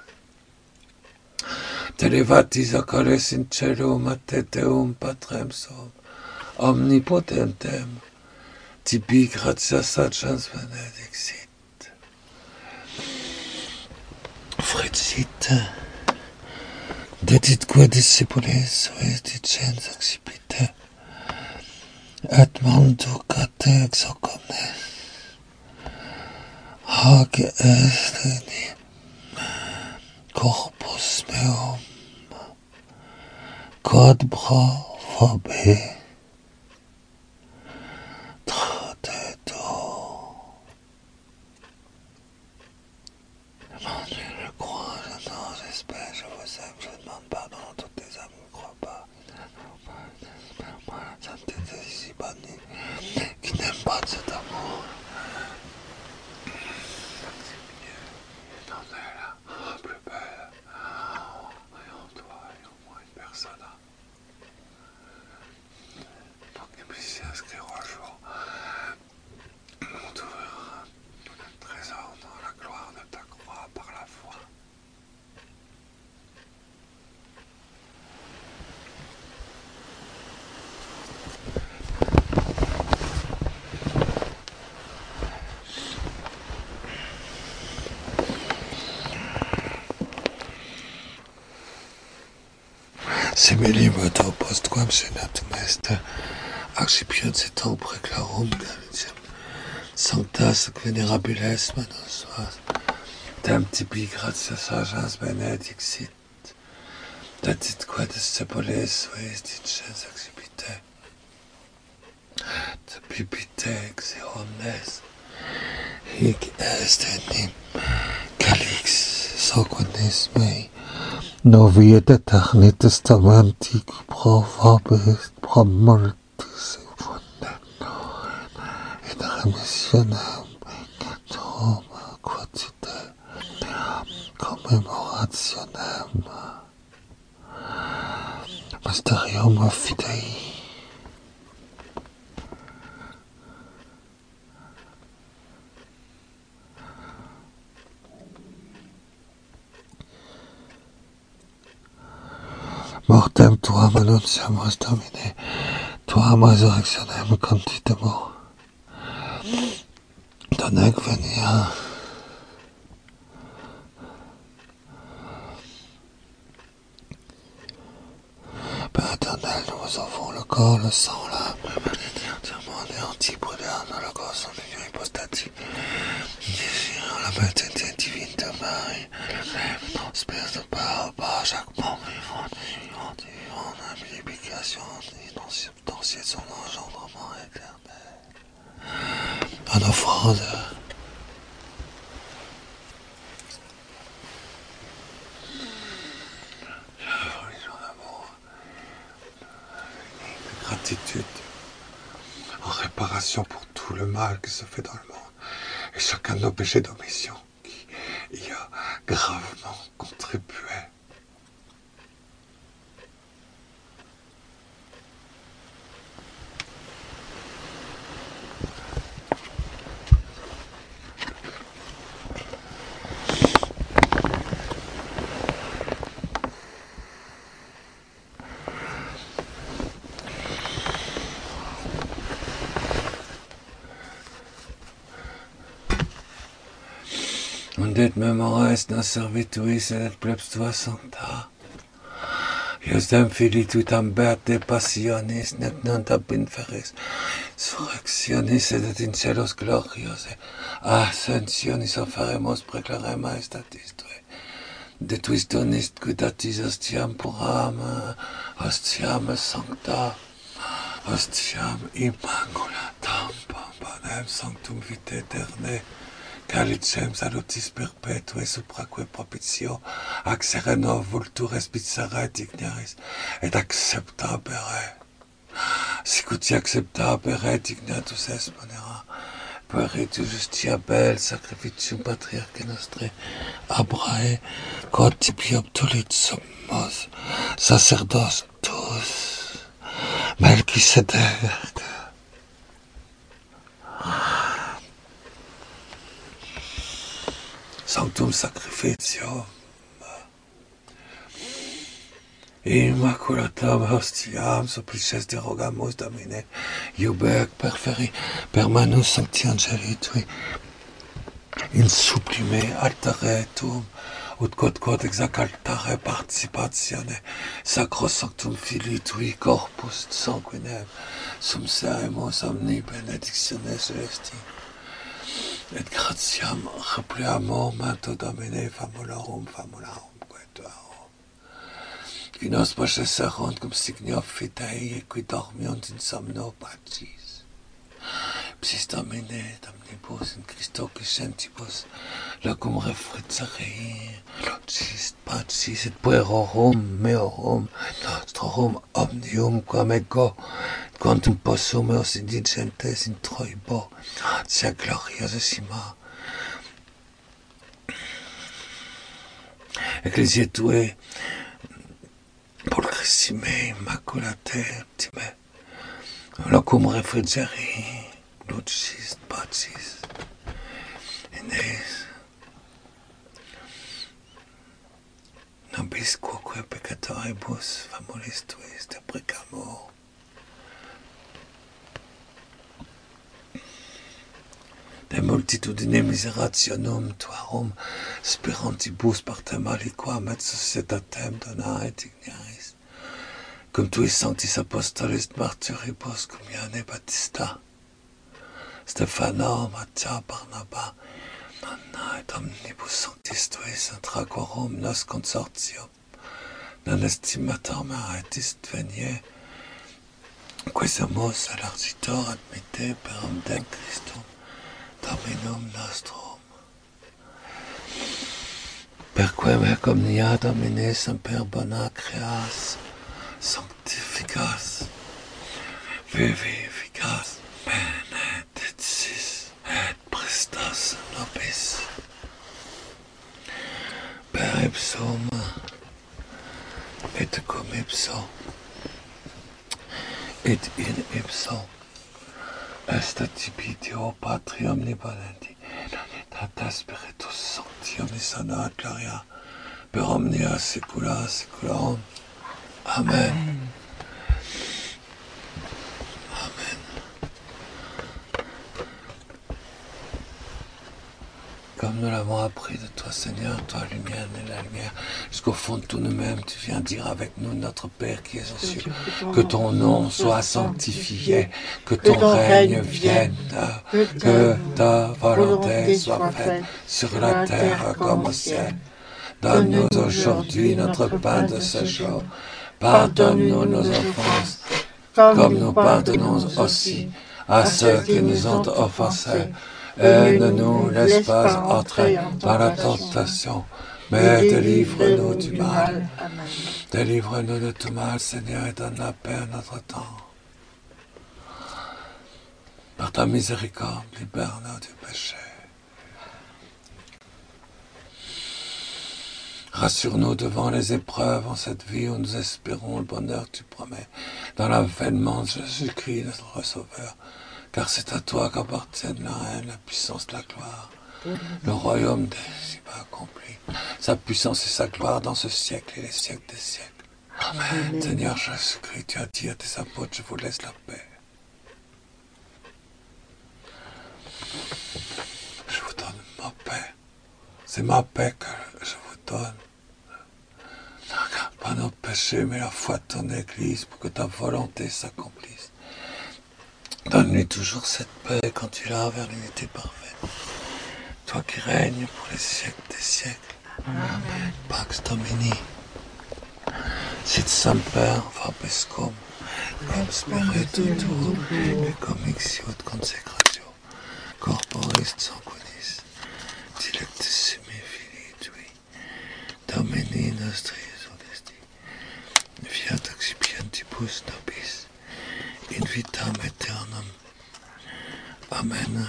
Televatis oculis in celum ad te Deum Patrem suum, omnipotentem, tibi gratias agens benedixit. Fricite, deditque discipulis suis dicens accipite, et manducate ex hoc omnes, hac est in corpus meum, quod pro fobe tradetur. Demandez le croix de nos espèces, je vous aime, je vous demande pardon, toutes les âmes ne croient pas. La sainteté ici bannie, qui n'aime pas cet amour. Plus belle, et en toi, et en moi une personne. Millimöter postquam senatum est accipiens et tam preclarum galicium sanctas venerabiles manos tam tibi gratias agens benedixit datit quod sepoles ves dicens accipite pipite ex omnes hic est enim calix soquonis mei novi et eterni testamenti probabis mortis et remissionem peccatum quotide commemorationem mysterium fidei. Mortem tuam annunciamus Domine, tuam resurrectionem contitemur. Donec venia. Père éternel, nous offrons le corps, le sang, l'âme, le maladie entièrement anéanti, brûleur dans le corps sans union hypostatique, désirant la maîtrise divine de Marie, le même transperce de part en part chaque membre vivant, la multiplication substantielle de son engendrement éternel. En offrande. Gratitude en réparation pour tout le mal qui se fait dans le monde et chacun de nos péchés d'omission qui y a gravement contribué. Und et memores nos servituis et plebs tua sancta. Iusdem fili tutam berte passionis net non ab inferis surrectionis et in celos glorios ascensionis offeremos preclare maestatis tue. De tuis donis cuidatis ostiam puram, ostiam sancta, ostiam immaculatam panem sanctum vitae aeternae. Calicem salutis perpetue supraque propitio ac sereno vultur espicere et ignaris et acceptabere. Sicuti acceptabere et ignatus est monera peritu justia bel sacrificium patriarche nostre Abrae quod tibi obtulit summos sacerdos tuus Melchisedec. Sanctum sacrificium immaculatam hostiam supplices derogamus Domine iubec perferi per manus sancti angeli tui in sublime altare tuum ut quod exaltare participatione sacro sanctum filii tui corpus sanguinem sum seremus omni benedictione celesti. Et gratiam repliamur manto Domine famularum quetuarum. Qui nos processerunt cum signo fidei, qui dormiunt in somno pacis. Psis Domine, damnibus in Christo crescentibus, locum refrigerei, locis pacis et puerorum meorum, nostrorum omnium quam ego, quantum possum eos indigentes introibo, sia gloriosissima. Ecclesiae tue, pulchrissime, immaculate, optime, locum refrigerii, lucis, pacis, in eis, nobis quoque peccatoribus famulis tuis deprecamur. De multitudine miserationum tuarum spirantibus partem aliquam et societatem dona et ignaris cum tui sanctis apostolis martyribus, cum Ioanne Baptista, Stefano, Matthias, Barnaba, Anna et omnibus sanctis tuis intra quorum nos consortium, non estimator meritis venier, quesamus elargitor admitte per omnem Christum, Dominum nostrum. Perque mec omnia Domine semper bona creas, sanctificas, vivificas, benedictis et prestas nobis. Per ipsum et cum ipso et in ipso est tibi Deo Patri omnipotenti et Spiritus Sancti omniscient gloria per omnia saecula saeculorum. Amen. Amen. Comme nous l'avons appris de toi, Seigneur, toi, lumière et la lumière, jusqu'au fond de tout nous-mêmes, tu viens dire avec nous, notre Père qui est aux cieux, que ton nom soit sanctifié, que ton règne vienne, que ta volonté soit faite sur la terre comme au ciel. Donne-nous aujourd'hui notre pain de ce jour. Pardonne-nous nos offenses, comme nous pardonnons aussi à ceux qui nous ont offensés. Et ne nous laisse pas entrer dans la tentation, mais délivre-nous du mal. Délivre-nous de tout mal, Seigneur, et donne la paix à notre temps. Par ta miséricorde, libère-nous du péché. Rassure-nous devant les épreuves en cette vie où nous espérons le bonheur que tu promets dans l'avènement de Jésus-Christ, notre Sauveur. Car c'est à toi qu'appartiennent la reine, la puissance, la gloire, le royaume des ici-bas accompli, sa puissance et sa gloire dans ce siècle et les siècles des siècles. Amen. Seigneur Jésus-Christ, tu as dit à tes apôtres, je vous laisse la paix. Je vous donne ma paix. C'est ma paix que je vous donne. Ne regarde pas nos péchés, mais la foi de ton Église pour que ta volonté s'accomplisse. Donne-lui toujours cette paix quand tu l'as vers l'unité parfaite. Toi qui règnes pour les siècles des siècles. Amen. Pax Domini. Sit semper vobiscum, cum spiritu tuo, et cum ixiut consecratio, corporis sanguinis, dilectissimi filii tui, Domini nostri Jesu fiat excipientibus nobis, in vitam aeternam. Amen.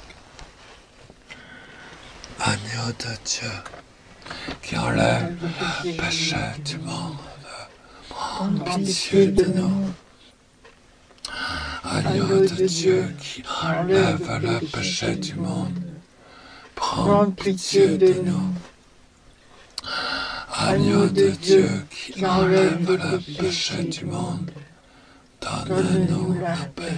Agneau de Dieu, qui enlève le péché du monde, prends pitié de nous. Agneau de Dieu, qui enlève le péché du monde, prends pitié de nous. Agneau de Dieu, qui enlève le péché du monde, donne-nous la paix.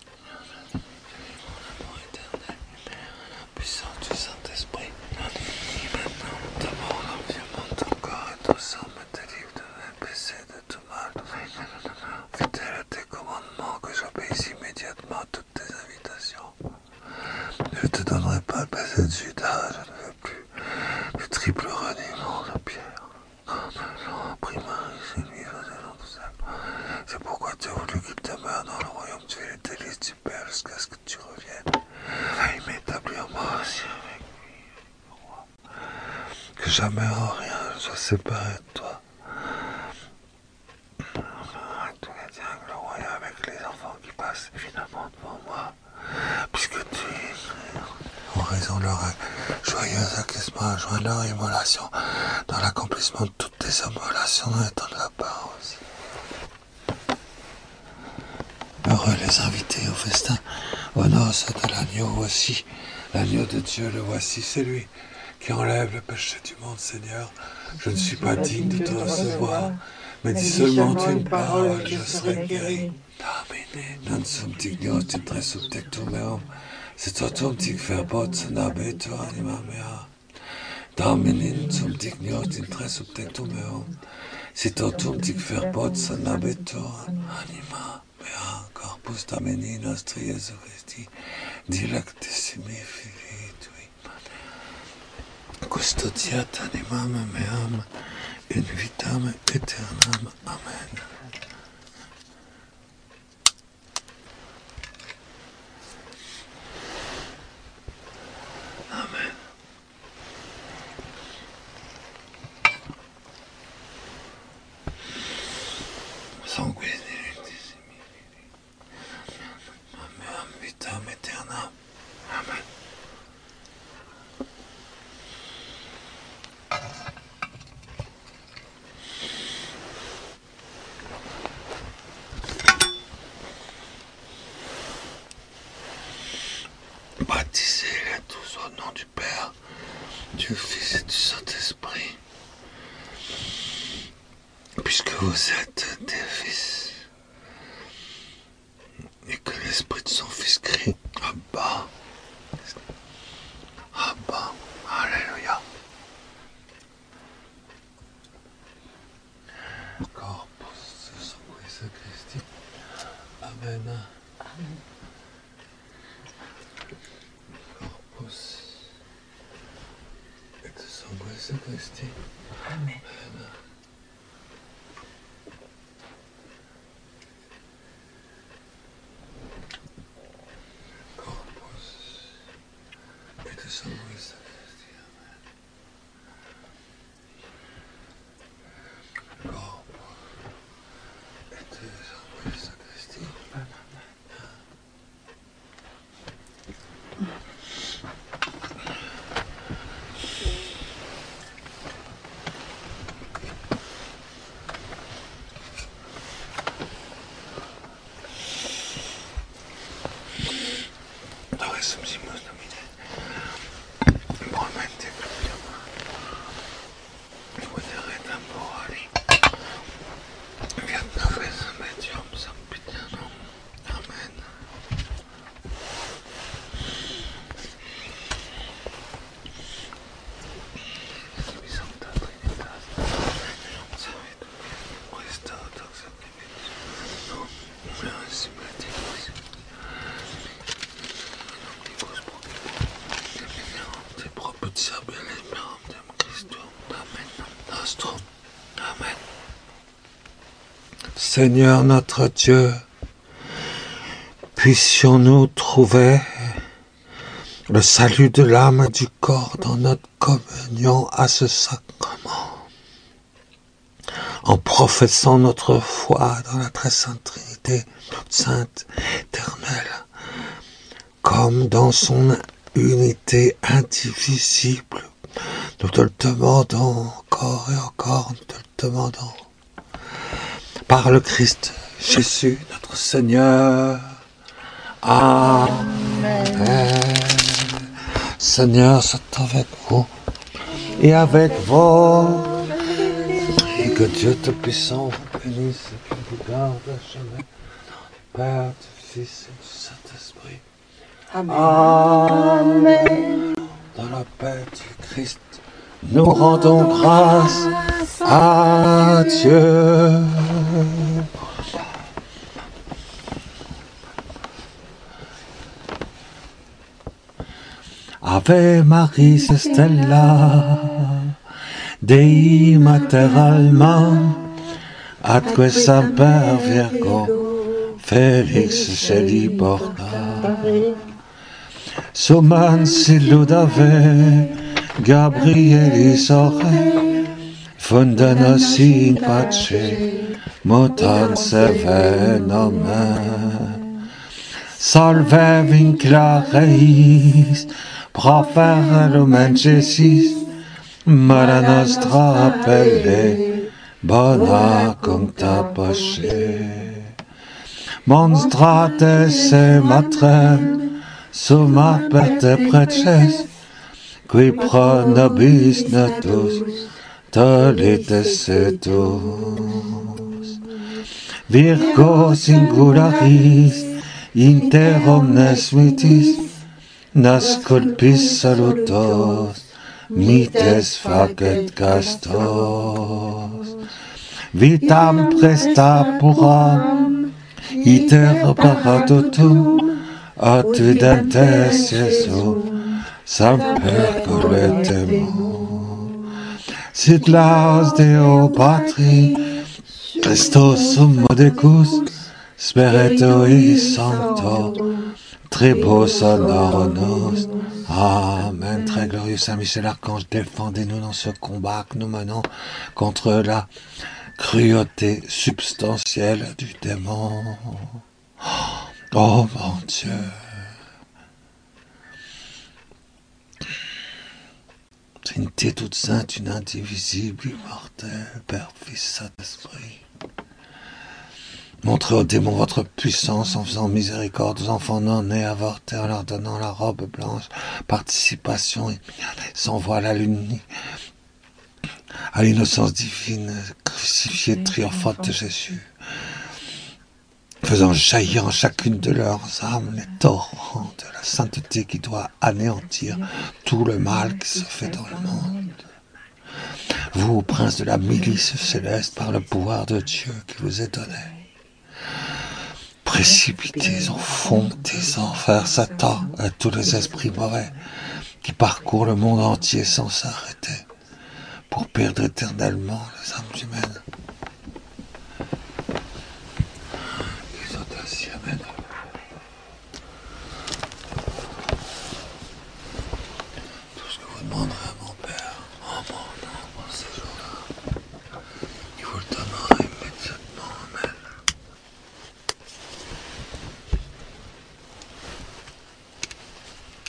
Puissant du Saint-Esprit, maintenant, devant l'environnement de ton corps et ton sang, me délivre de mes péchés, de tout mal. Fidèle à tes commandements, que j'obéisse immédiatement à toutes tes invitations. Je ne te donnerai pas le péché de Judas, je ne veux plus du triple reniement de Pierre. Prie Marie, c'est lui, c'est pourquoi tu as voulu qu'il demeure dans le royaume, tu es les délices du Père jusqu'à ce que tu reviennes. Il m'établit en moi aussi avec lui, le roi. Que jamais en rien je sois séparé de toi. Avec tous les dieux, le royaume avec les enfants qui passent évidemment devant moi. Puisque tu es en raison de leur joyeux acquiescement, joins leur immolation dans l'accomplissement de toutes tes immolations dans les temps de la part aussi. Heureux les invités au festin, aux noces de l'agneau aussi. L'agneau de Dieu, le voici, c'est lui qui enlève le péché du monde, Seigneur. Je ne suis pas digne de te recevoir, mais dis seulement une parole, je serai guéri. Domine, non sum dignos intre subtectum meum, si totum dic verbot senabetur anima mea. Domine, sum dignos intre subtectum meum, Sitotum tic verbot sanabetor anima mea corpus damini nostri Iesu Christi dilectissimi filii tui custodiat animam meam in vitam aeternam. Amen. Amen. Sanguine rectissimi filii meam vitam aeternam. Amen. Baptisez-les tous au nom du Père, du Fils et du Saint-Esprit, puisque vous êtes des fils, et que l'Esprit de son Fils crie Abba, Abba, Alléluia. Corpus Sanguis Christi. Amen. Corpus et Sanguis Christi. Amen. Corpus et Sanguis Christi. Amen. Corpus et Sanguis Christi. Resumimus Domine, Momente Gloria, Venere Temporali, Fiat Noves Medium Sampitianum. Amen. Sancta Trinitas, Servit Christa Doxa Divinus, Meris Medicis, Te propitiabilis meam Christum, Amen. Nostrum. Amen. Seigneur notre Dieu, puissions-nous trouver le salut de l'âme et du corps dans notre communion à ce sacrement, en professant notre foi dans la très sainte Trinité, toute sainte, éternelle, comme dans son unité indivisible. Nous te le demandons encore et encore, nous te le demandons. Par le Christ Jésus, notre Seigneur. Amen. Seigneur, c'est avec vous et avec vous. Et que Dieu Tout-Puissant vous bénisse et qu'il vous garde à jamais. Père, du Fils et du Saint-Esprit. Amen. Dans la paix du Christ, nous rendons grâce à Dieu. Ave Maris Stella, Dei Mater Alma, atque Semper Virgo, Felix Celi Porta. Suman Siludave, Gabrielis ore, fundanos in pace, mutans seve nomen. Salve vincula reis, profer lumen Jessis, mala nostra appelle, bona cuncta pace. Monstrates e matrem, summa per te preces, qui pro nobis natus, tolites setus. Virgo singularis, inter omnes mitis, nasculpis salutos, mites facet castos. vitam presta puram, iter paratutum, atvidentes Jesu, semper coletemo. Sit laus Deo Patri, Christus sum modicus, Spiritui Sancto, Tribus honor nos. Amen. Très glorieux Saint Michel Archange, défendez-nous dans ce combat que nous menons contre la cruauté substantielle du démon. Oh mon Dieu. Trinité toute sainte, une indivisible, immortelle, Père, Fils, Saint-Esprit. Montrez aux démons votre puissance en faisant miséricorde aux enfants non-nés, avortés, en leur donnant la robe blanche, participation et sans voile à l'innocence divine, crucifiée, triomphante de Jésus, faisant jaillir en chacune de leurs âmes les torrents de la sainteté qui doit anéantir tout le mal qui se fait dans le monde. Vous, prince de la milice céleste, par le pouvoir de Dieu qui vous est donné, précipitez au fond des enfers Satan et tous les esprits mauvais qui parcourent le monde entier sans s'arrêter pour perdre éternellement les âmes humaines.